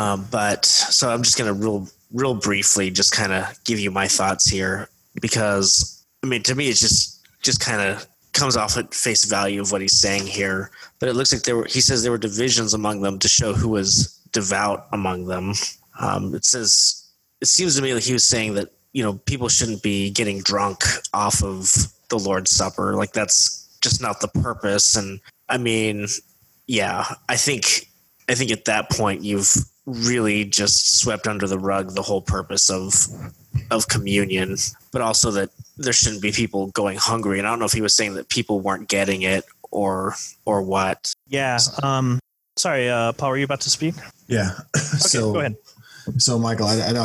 S4: But so I'm just going to real briefly just kind of give you my thoughts here, because I mean, to me, it's just kind of comes off at face value of what he's saying here. But it looks like he says there were divisions among them to show who was devout among them. It seems to me like he was saying that, people shouldn't be getting drunk off of the Lord's Supper. Like, that's just not the purpose. And I mean, yeah, I think at that point you've really just swept under the rug the whole purpose of communion, but also that there shouldn't be people going hungry. And I don't know if he was saying that people weren't getting it or what.
S2: Yeah. Sorry, Paul, were you about to speak?
S3: Yeah.
S2: Okay, go ahead.
S3: So Michael,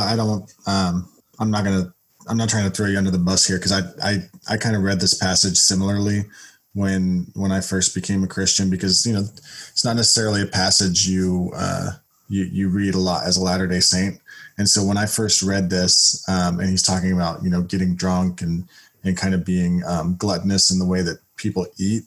S3: I'm not trying to throw you under the bus here, because I kind of read this passage similarly when I first became a Christian, because it's not necessarily a passage you read a lot as a Latter-day Saint. And so when I first read this, and he's talking about getting drunk and kind of being gluttonous in the way that people eat,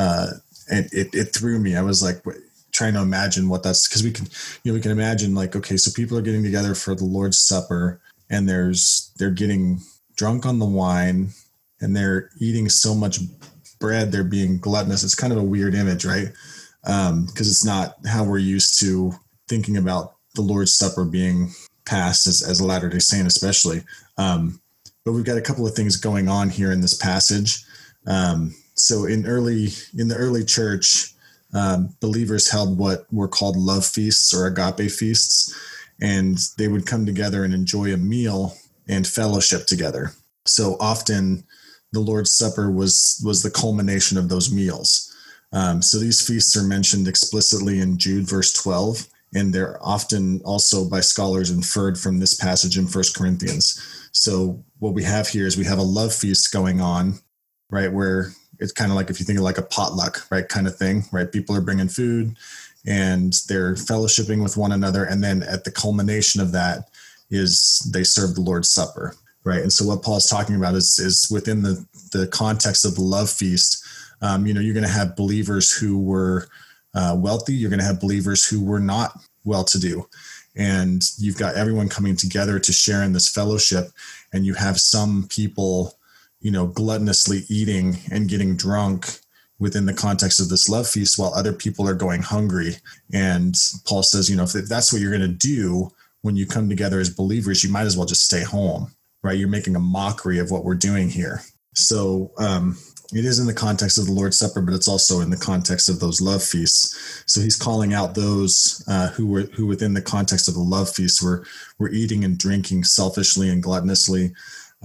S3: it threw me. I was like trying to imagine what that's, because we can imagine, like, okay, so people are getting together for the Lord's Supper, and they're getting drunk on the wine, and they're eating so much bread, they're being gluttonous. It's kind of a weird image, right? Because it's not how we're used to thinking about the Lord's Supper being passed as a Latter-day Saint, especially. But we've got a couple of things going on here in this passage. So in the early church, believers held what were called love feasts or agape feasts, and they would come together and enjoy a meal and fellowship together. So often the Lord's Supper was the culmination of those meals. So these feasts are mentioned explicitly in Jude verse 12, and they're often also by scholars inferred from this passage in 1 Corinthians. So what we have here is we have a love feast going on, right, where it's kind of like, if you think of like a potluck, right, kind of thing, right? People are bringing food and they're fellowshipping with one another. And then at the culmination of that is they serve the Lord's Supper, right? And so what Paul's talking about is within the context of the love feast. You're going to have believers who were wealthy. You're going to have believers who were not well-to-do. And you've got everyone coming together to share in this fellowship. And you have some people, gluttonously eating and getting drunk within the context of this love feast, while other people are going hungry. And Paul says, if that's what you're going to do when you come together as believers, you might as well just stay home, right? You're making a mockery of what we're doing here. So it is in the context of the Lord's Supper, but it's also in the context of those love feasts. So he's calling out those who within the context of the love feast were eating and drinking selfishly and gluttonously.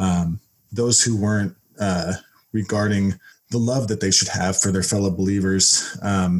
S3: Those who weren't regarding the love that they should have for their fellow believers,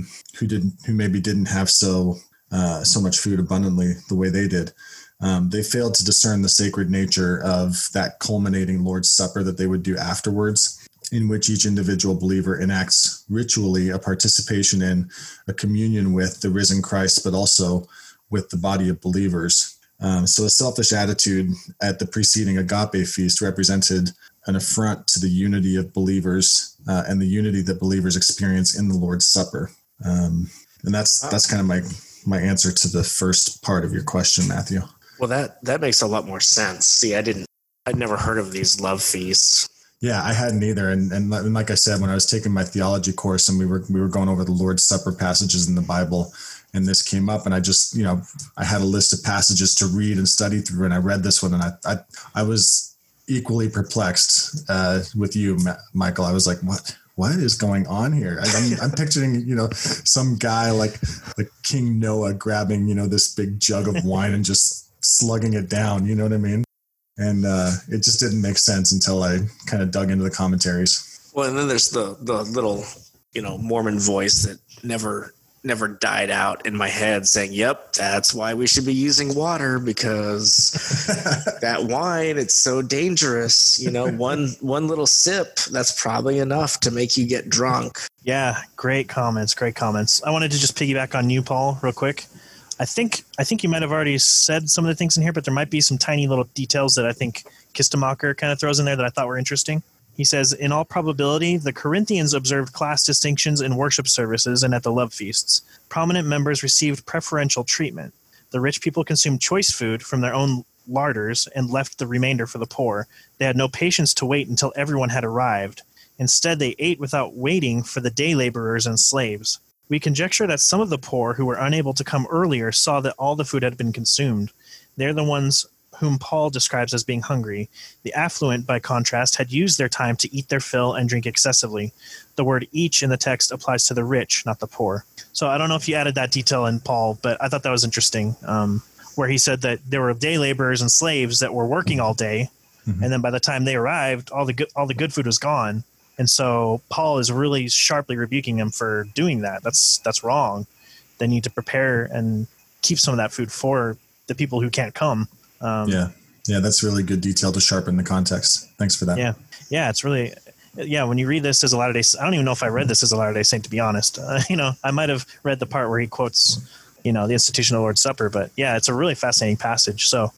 S3: who maybe didn't have so much food abundantly the way they did. They failed to discern the sacred nature of that culminating Lord's Supper that they would do afterwards, in which each individual believer enacts ritually a participation in a communion with the risen Christ, but also with the body of believers. So a selfish attitude at the preceding agape feast represented an affront to the unity of believers and the unity that believers experience in the Lord's Supper. And that's kind of my answer to the first part of your question, Matthew.
S4: Well, that makes a lot more sense. See, I'd never heard of these love feasts.
S3: Yeah, I hadn't either. And like I said, when I was taking my theology course and we were going over the Lord's Supper passages in the Bible, and this came up, and I just, I had a list of passages to read and study through, and I read this one, and I was equally perplexed with you, Michael. I was like, what is going on here? I'm picturing, some guy like King Noah grabbing, this big jug of wine and just slugging it down. You know what I mean? And it just didn't make sense until I kind of dug into the commentaries.
S4: Well, and then there's the little, Mormon voice that never died out in my head saying, yep, that's why we should be using water, because that wine, it's so dangerous. One little sip, that's probably enough to make you get drunk.
S2: Yeah, great comments. I wanted to just piggyback on you, Paul, real quick. I think you might have already said some of the things in here, but there might be some tiny little details that I think Kistemacher kind of throws in there that I thought were interesting. He says, in all probability, the Corinthians observed class distinctions in worship services and at the love feasts. Prominent members received preferential treatment. The rich people consumed choice food from their own larders and left the remainder for the poor. They had no patience to wait until everyone had arrived. Instead, they ate without waiting for the day laborers and slaves. We conjecture that some of the poor who were unable to come earlier saw that all the food had been consumed. They're the ones whom Paul describes as being hungry. The affluent, by contrast, had used their time to eat their fill and drink excessively. The word each in the text applies to the rich, not the poor. So I don't know if you added that detail in, Paul, but I thought that was interesting, where he said that there were day laborers and slaves that were working all day, and then by the time they arrived, all the good food was gone. And so Paul is really sharply rebuking them for doing that. That's wrong. They need to prepare and keep some of that food for the people who can't come.
S3: Yeah, that's really good detail to sharpen the context. Thanks for that.
S2: Yeah, it's really, when you read this as a Latter-day, I don't even know if I read this as a Latter-day Saint, to be honest. I might have read the part where he quotes, the institution of the Lord's Supper, but yeah, it's a really fascinating passage. So,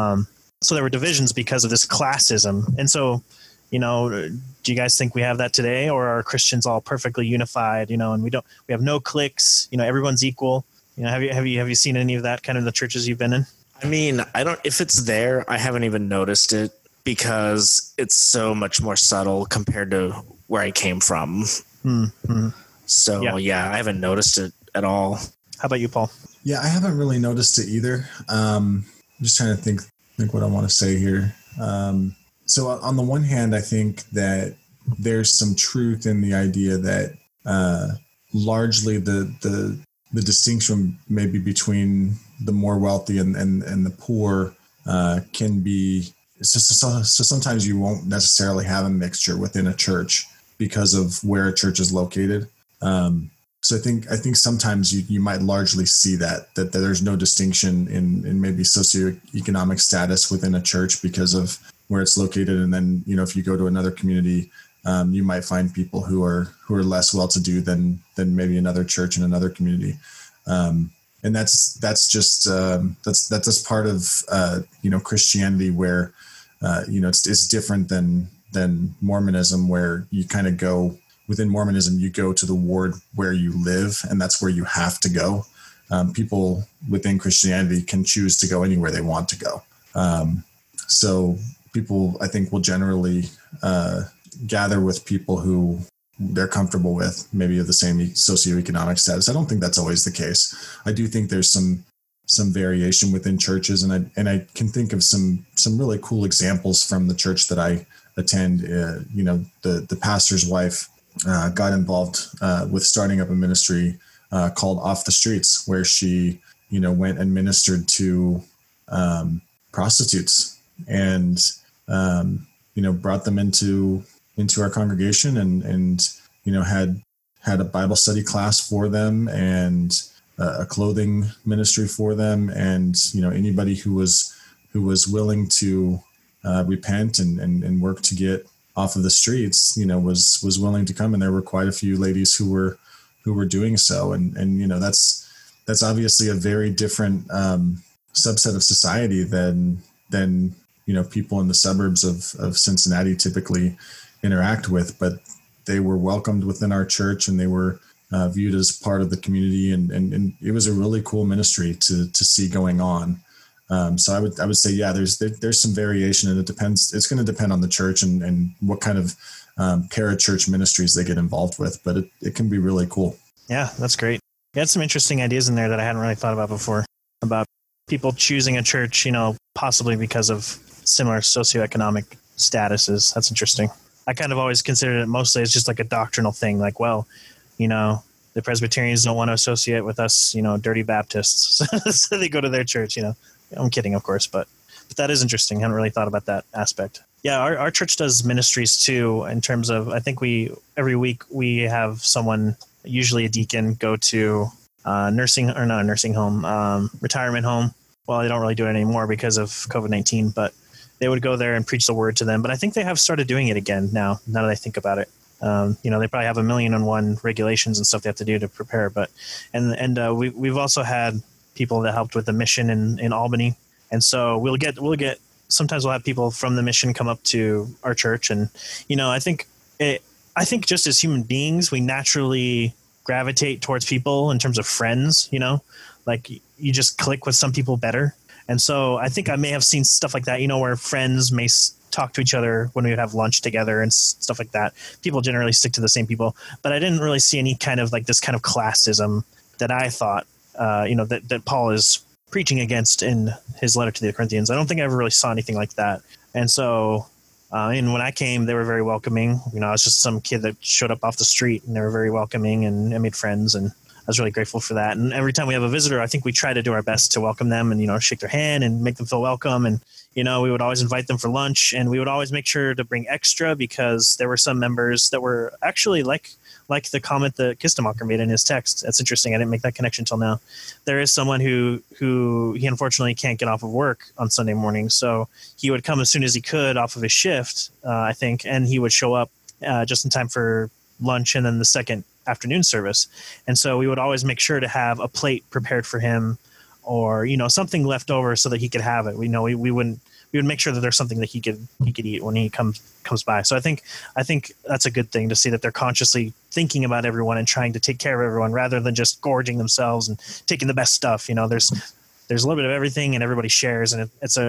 S2: so there were divisions because of this classism. And so, do you guys think we have that today, or are Christians all perfectly unified, and we have no cliques, everyone's equal? Have you seen any of that kind of in the churches you've been in?
S4: I mean, if it's there, I haven't even noticed it because it's so much more subtle compared to where I came from. Mm-hmm. So yeah, I haven't noticed it at all.
S2: How about you, Paul?
S3: Yeah, I haven't really noticed it either. I'm just trying to think what I want to say here. So on the one hand, I think that there's some truth in the idea that largely the distinction maybe between the more wealthy and the poor can be so sometimes you won't necessarily have a mixture within a church because of where a church is located. So I think sometimes you might largely see that there's no distinction in maybe socioeconomic status within a church because of where it's located. And then, if you go to another community, you might find people who are less well-to-do than maybe another church in another community. And that's just part of Christianity where it's different than Mormonism, where you kind of go within Mormonism, you go to the ward where you live, and that's where you have to go. People within Christianity can choose to go anywhere they want to go. So people, I think, will generally gather with people who they're comfortable with, maybe of the same socioeconomic status. I don't think that's always the case. I do think there's some some variation within churches, and I can think of some really cool examples from the church that I attend. The pastor's wife got involved with starting up a ministry called Off the Streets, where she went and ministered to prostitutes and brought them into our congregation and had a Bible study class for them and a clothing ministry for them, and anybody who was willing to repent and work to get off of the streets was willing to come, and there were quite a few ladies who were doing so, and that's obviously a very different subset of society than people in the suburbs of Cincinnati typically interact with, but they were welcomed within our church, and they were viewed as part of the community, and it was a really cool ministry to see going on. So I would say, yeah, there's some variation, and it depends. It's going to depend on the church and what kind of parachurch ministries they get involved with, but it can be really cool.
S2: Yeah, that's great. You had some interesting ideas in there that I hadn't really thought about before, about people choosing a church, possibly because of similar socioeconomic statuses. That's interesting. I kind of always considered it mostly as just like a doctrinal thing, like, well, the Presbyterians don't want to associate with us, dirty Baptists. So they go to their church, I'm kidding, of course, but that is interesting. I hadn't really thought about that aspect. Yeah, our church does ministries too, in terms of, I think every week we have someone, usually a deacon, go to retirement home. Well, they don't really do it anymore because of COVID-19, but they would go there and preach the word to them. But I think they have started doing it again now that I think about it. They probably have 1,000,001 regulations and stuff they have to do to prepare. But we've also had people that helped with the mission in Albany, and so we'll get sometimes we'll have people from the mission come up to our church, and I think just as human beings we naturally gravitate towards people in terms of friends. Like you just click with some people better, and so I think I may have seen stuff like that. Where friends may talk to each other when we would have lunch together and stuff like that. People generally stick to the same people, but I didn't really see any kind of like this kind of classism that I thought, that Paul is preaching against in his letter to the Corinthians. I don't think I ever really saw anything like that. And so, and when I came, they were very welcoming. I was just some kid that showed up off the street, and they were very welcoming, and I made friends, and I was really grateful for that. And every time we have a visitor, I think we try to do our best to welcome them and, shake their hand and make them feel welcome. And, we would always invite them for lunch, and we would always make sure to bring extra, because there were some members that were actually like the comment that Kistemacher made in his text. That's interesting. I didn't make that connection till now. There is someone who he unfortunately can't get off of work on Sunday morning. So he would come as soon as he could off of his shift, I think, and he would show up just in time for lunch and then the second afternoon service. And so we would always make sure to have a plate prepared for him, or something left over so that he could have it. We would make sure that there's something that he could eat when he comes by. So I think that's a good thing to see, that they're consciously thinking about everyone and trying to take care of everyone rather than just gorging themselves and taking the best stuff. There's a little bit of everything, and everybody shares, and it's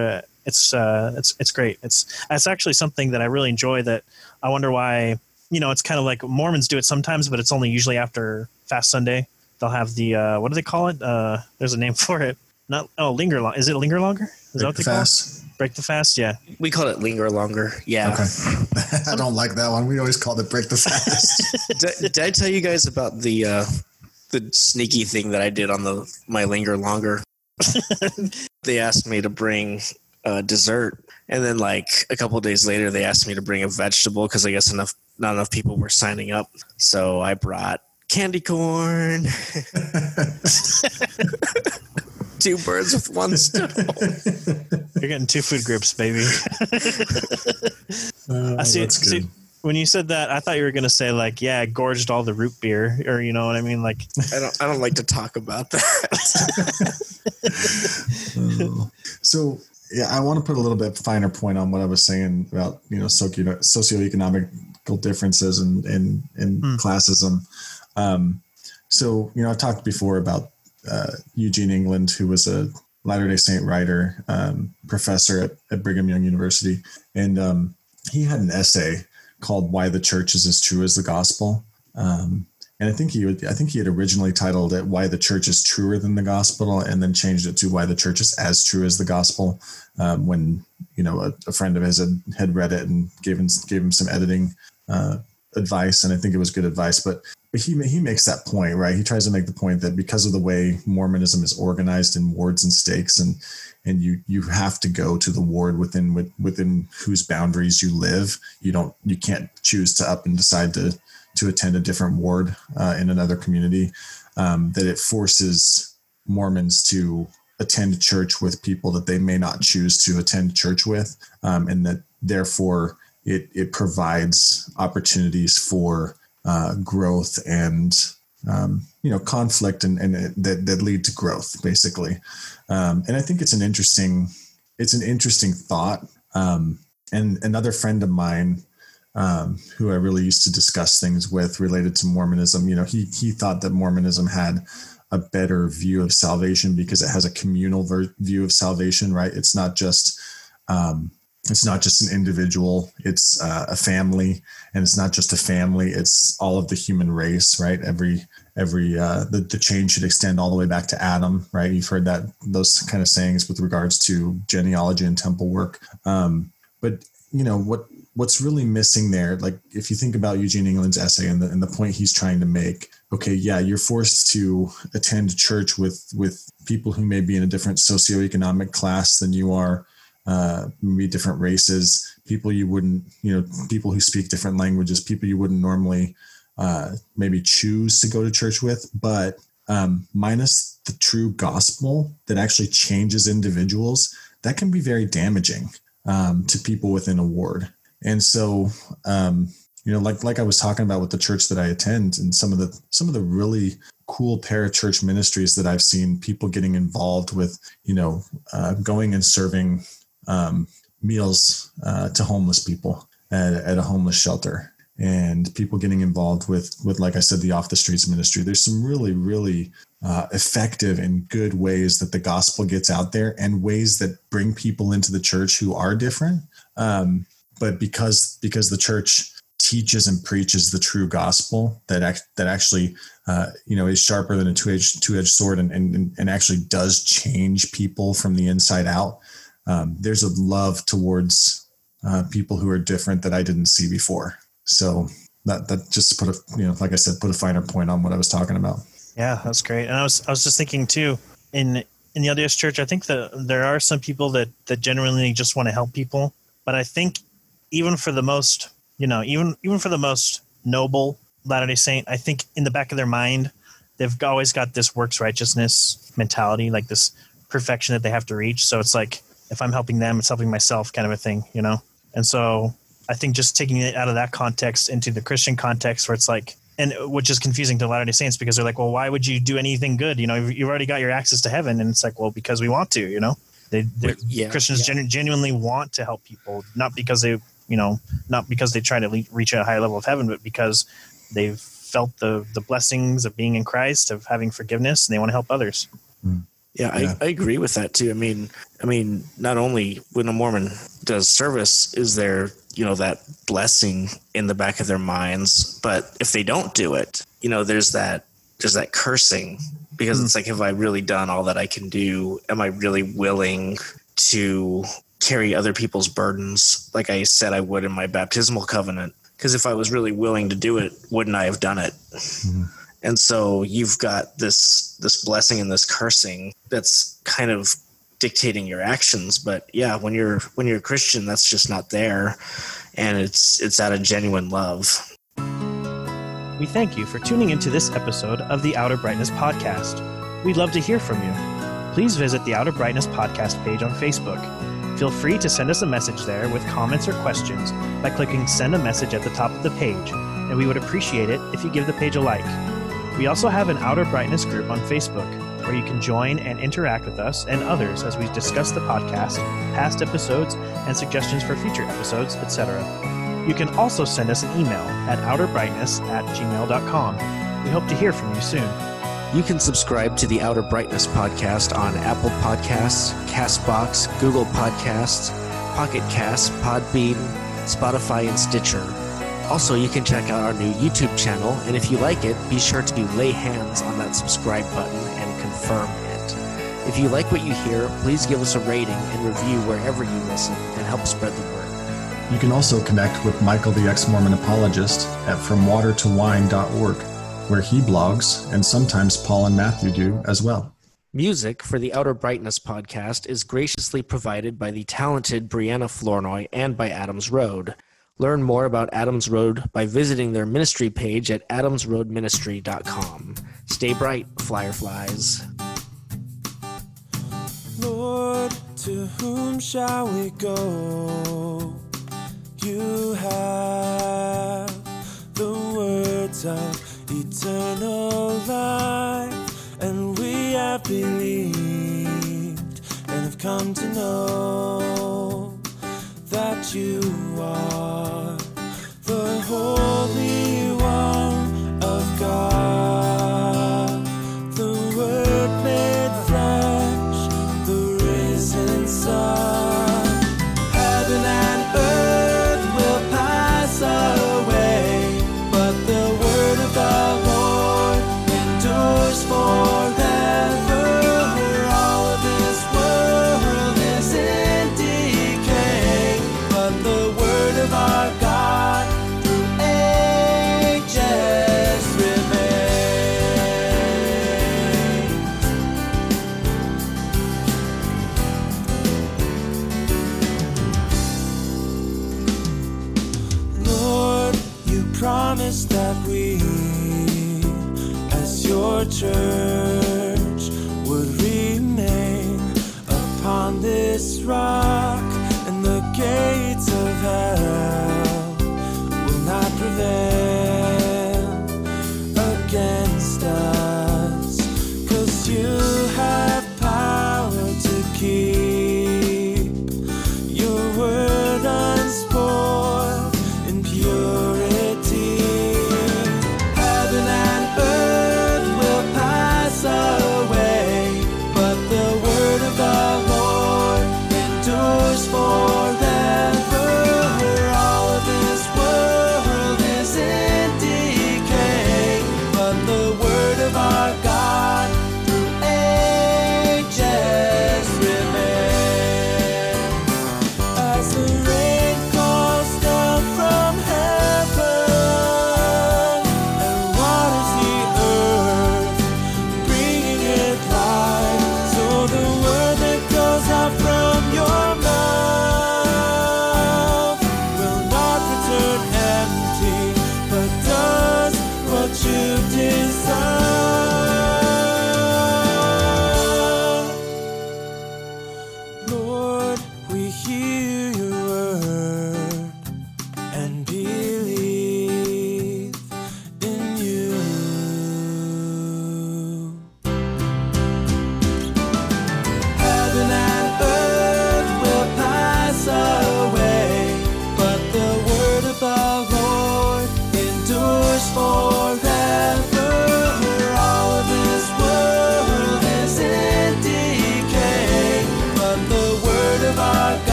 S2: great. It's actually something that I really enjoy, that I wonder why. It's kind of like Mormons do it sometimes, but it's only usually after Fast Sunday. They'll have the what do they call it? There's a name for it. Linger long. Is it linger longer? Is that what they call it? Break the fast. Yeah,
S4: we call it linger longer. Yeah.
S3: Okay. I don't like that one. We always called it break the fast.
S4: Did I tell you guys about the sneaky thing that I did on my linger longer? They asked me to bring dessert, and then like a couple of days later, they asked me to bring a vegetable, because I guess not enough people were signing up. So I brought candy corn. 2 birds with 1 stone.
S2: You're getting 2 food groups, baby. I see.
S3: That's good.
S2: When you said that, I thought you were going to say like, yeah, gorged all the root beer, or you know what I mean? Like,
S4: I don't like to talk about that.
S3: So yeah, I want to put a little bit finer point on what I was saying about, socioeconomic differences and classism. So, I've talked before about Eugene England, who was a Latter-day Saint writer, professor at Brigham Young University. And he had an essay called "Why the Church is as True as the Gospel." And I think he had originally titled it "Why the Church is Truer Than the Gospel," and then changed it to "Why the Church is As True as the Gospel." When a friend of his had read it and gave him some editing advice, and I think it was good advice. But he makes that point, right? He tries to make the point that because of the way Mormonism is organized in wards and stakes, and you have to go to the ward within whose boundaries you live. You can't choose to up and decide to attend a different ward in another community. That it forces Mormons to attend church with people that they may not choose to attend church with, and that therefore it provides opportunities for growth and conflict and that lead to growth, basically. And I think it's an interesting thought. And another friend of mine, who I really used to discuss things with related to Mormonism, he thought that Mormonism had a better view of salvation because it has a communal view of salvation, right? It's not just an individual, it's a family, and it's not just a family, it's all of the human race, right? The chain should extend all the way back to Adam, right? You've heard those kind of sayings with regards to genealogy and temple work. But what's really missing there, like if you think about Eugene England's essay and the point he's trying to make, okay, yeah, you're forced to attend church with people who may be in a different socioeconomic class than you are, maybe different races, people you wouldn't, people who speak different languages, people you wouldn't normally maybe choose to go to church with, but minus the true gospel that actually changes individuals, that can be very damaging to people within a ward. And so, like I was talking about with the church that I attend and some of the really cool parachurch ministries that I've seen people getting involved with, going and serving meals to homeless people at a homeless shelter, and people getting involved with, like I said, the off the streets ministry. There's some really, really effective and good ways that the gospel gets out there, and ways that bring people into the church who are different. But because the church teaches and preaches the true gospel that actually, is sharper than a two-edged sword and actually does change people from the inside out. There's a love towards people who are different that I didn't see before. So that just put a finer point on what I was talking about.
S2: Yeah, that's great. And I was just thinking too, in the LDS Church, I think that there are some people that genuinely just want to help people. But I think even for the most, even for the most noble Latter-day Saint, I think in the back of their mind, they've always got this works righteousness mentality, like this perfection that they have to reach. So it's like, if I'm helping them, it's helping myself kind of a thing, And so I think just taking it out of that context into the Christian context, where it's like, and which is confusing to Latter-day Saints, because they're like, well, why would you do anything good? You've already got your access to heaven. And it's like, well, because we want to, Christians genuinely want to help people, not because they try to reach a higher level of heaven, but because they've felt the blessings of being in Christ, of having forgiveness, and they want to help others.
S4: Yeah, I agree with that too. I mean, not only when a Mormon does service is there, that blessing in the back of their minds, but if they don't do it, there's that cursing, because it's like, have I really done all that I can do? Am I really willing to carry other people's burdens like I said I would in my baptismal covenant? Because if I was really willing to do it, wouldn't I have done it? Mm-hmm. And so you've got this blessing and this cursing that's kind of dictating your actions. But yeah, when you're a Christian, that's just not there, and it's out of genuine love.
S2: We thank you for tuning into this episode of the Outer Brightness Podcast. We'd love to hear from you. Please visit the Outer Brightness Podcast page on Facebook. Feel free to send us a message there with comments or questions by clicking Send a Message at the top of the page, and we would appreciate it if you give the page a like. We also have an Outer Brightness group on Facebook, where you can join and interact with us and others as we discuss the podcast, past episodes, and suggestions for future episodes, etc. You can also send us an email at outerbrightness@gmail.com. We hope to hear from you soon.
S4: You can subscribe to the Outer Brightness Podcast on Apple Podcasts, CastBox, Google Podcasts, Pocket Casts, Podbean, Spotify, and Stitcher. Also, you can check out our new YouTube channel, and if you like it, be sure to lay hands on that subscribe button and confirm it. If you like what you hear, please give us a rating and review wherever you listen and help spread the word.
S3: You can also connect with Michael the Ex-Mormon Apologist at FromWaterToWine.org, where he blogs, and sometimes Paul and Matthew do as well.
S4: Music for the Outer Brightness podcast is graciously provided by the talented Brianna Flournoy and by Adams Road. Learn more about Adams Road by visiting their ministry page at adamsroadministry.com. Stay bright, fireflies.
S5: Lord, to whom shall we go? You have the words of eternal life, and we have believed and have come to know that you are the Holy One of God, the Word made flesh, the risen Son. Heaven and earth will pass away, but the word of the Lord endures forever. All of this world is in decay, but the word of our God through ages remains. Lord, you promised that we, as your church, would remain upon this rock, and the gates of hell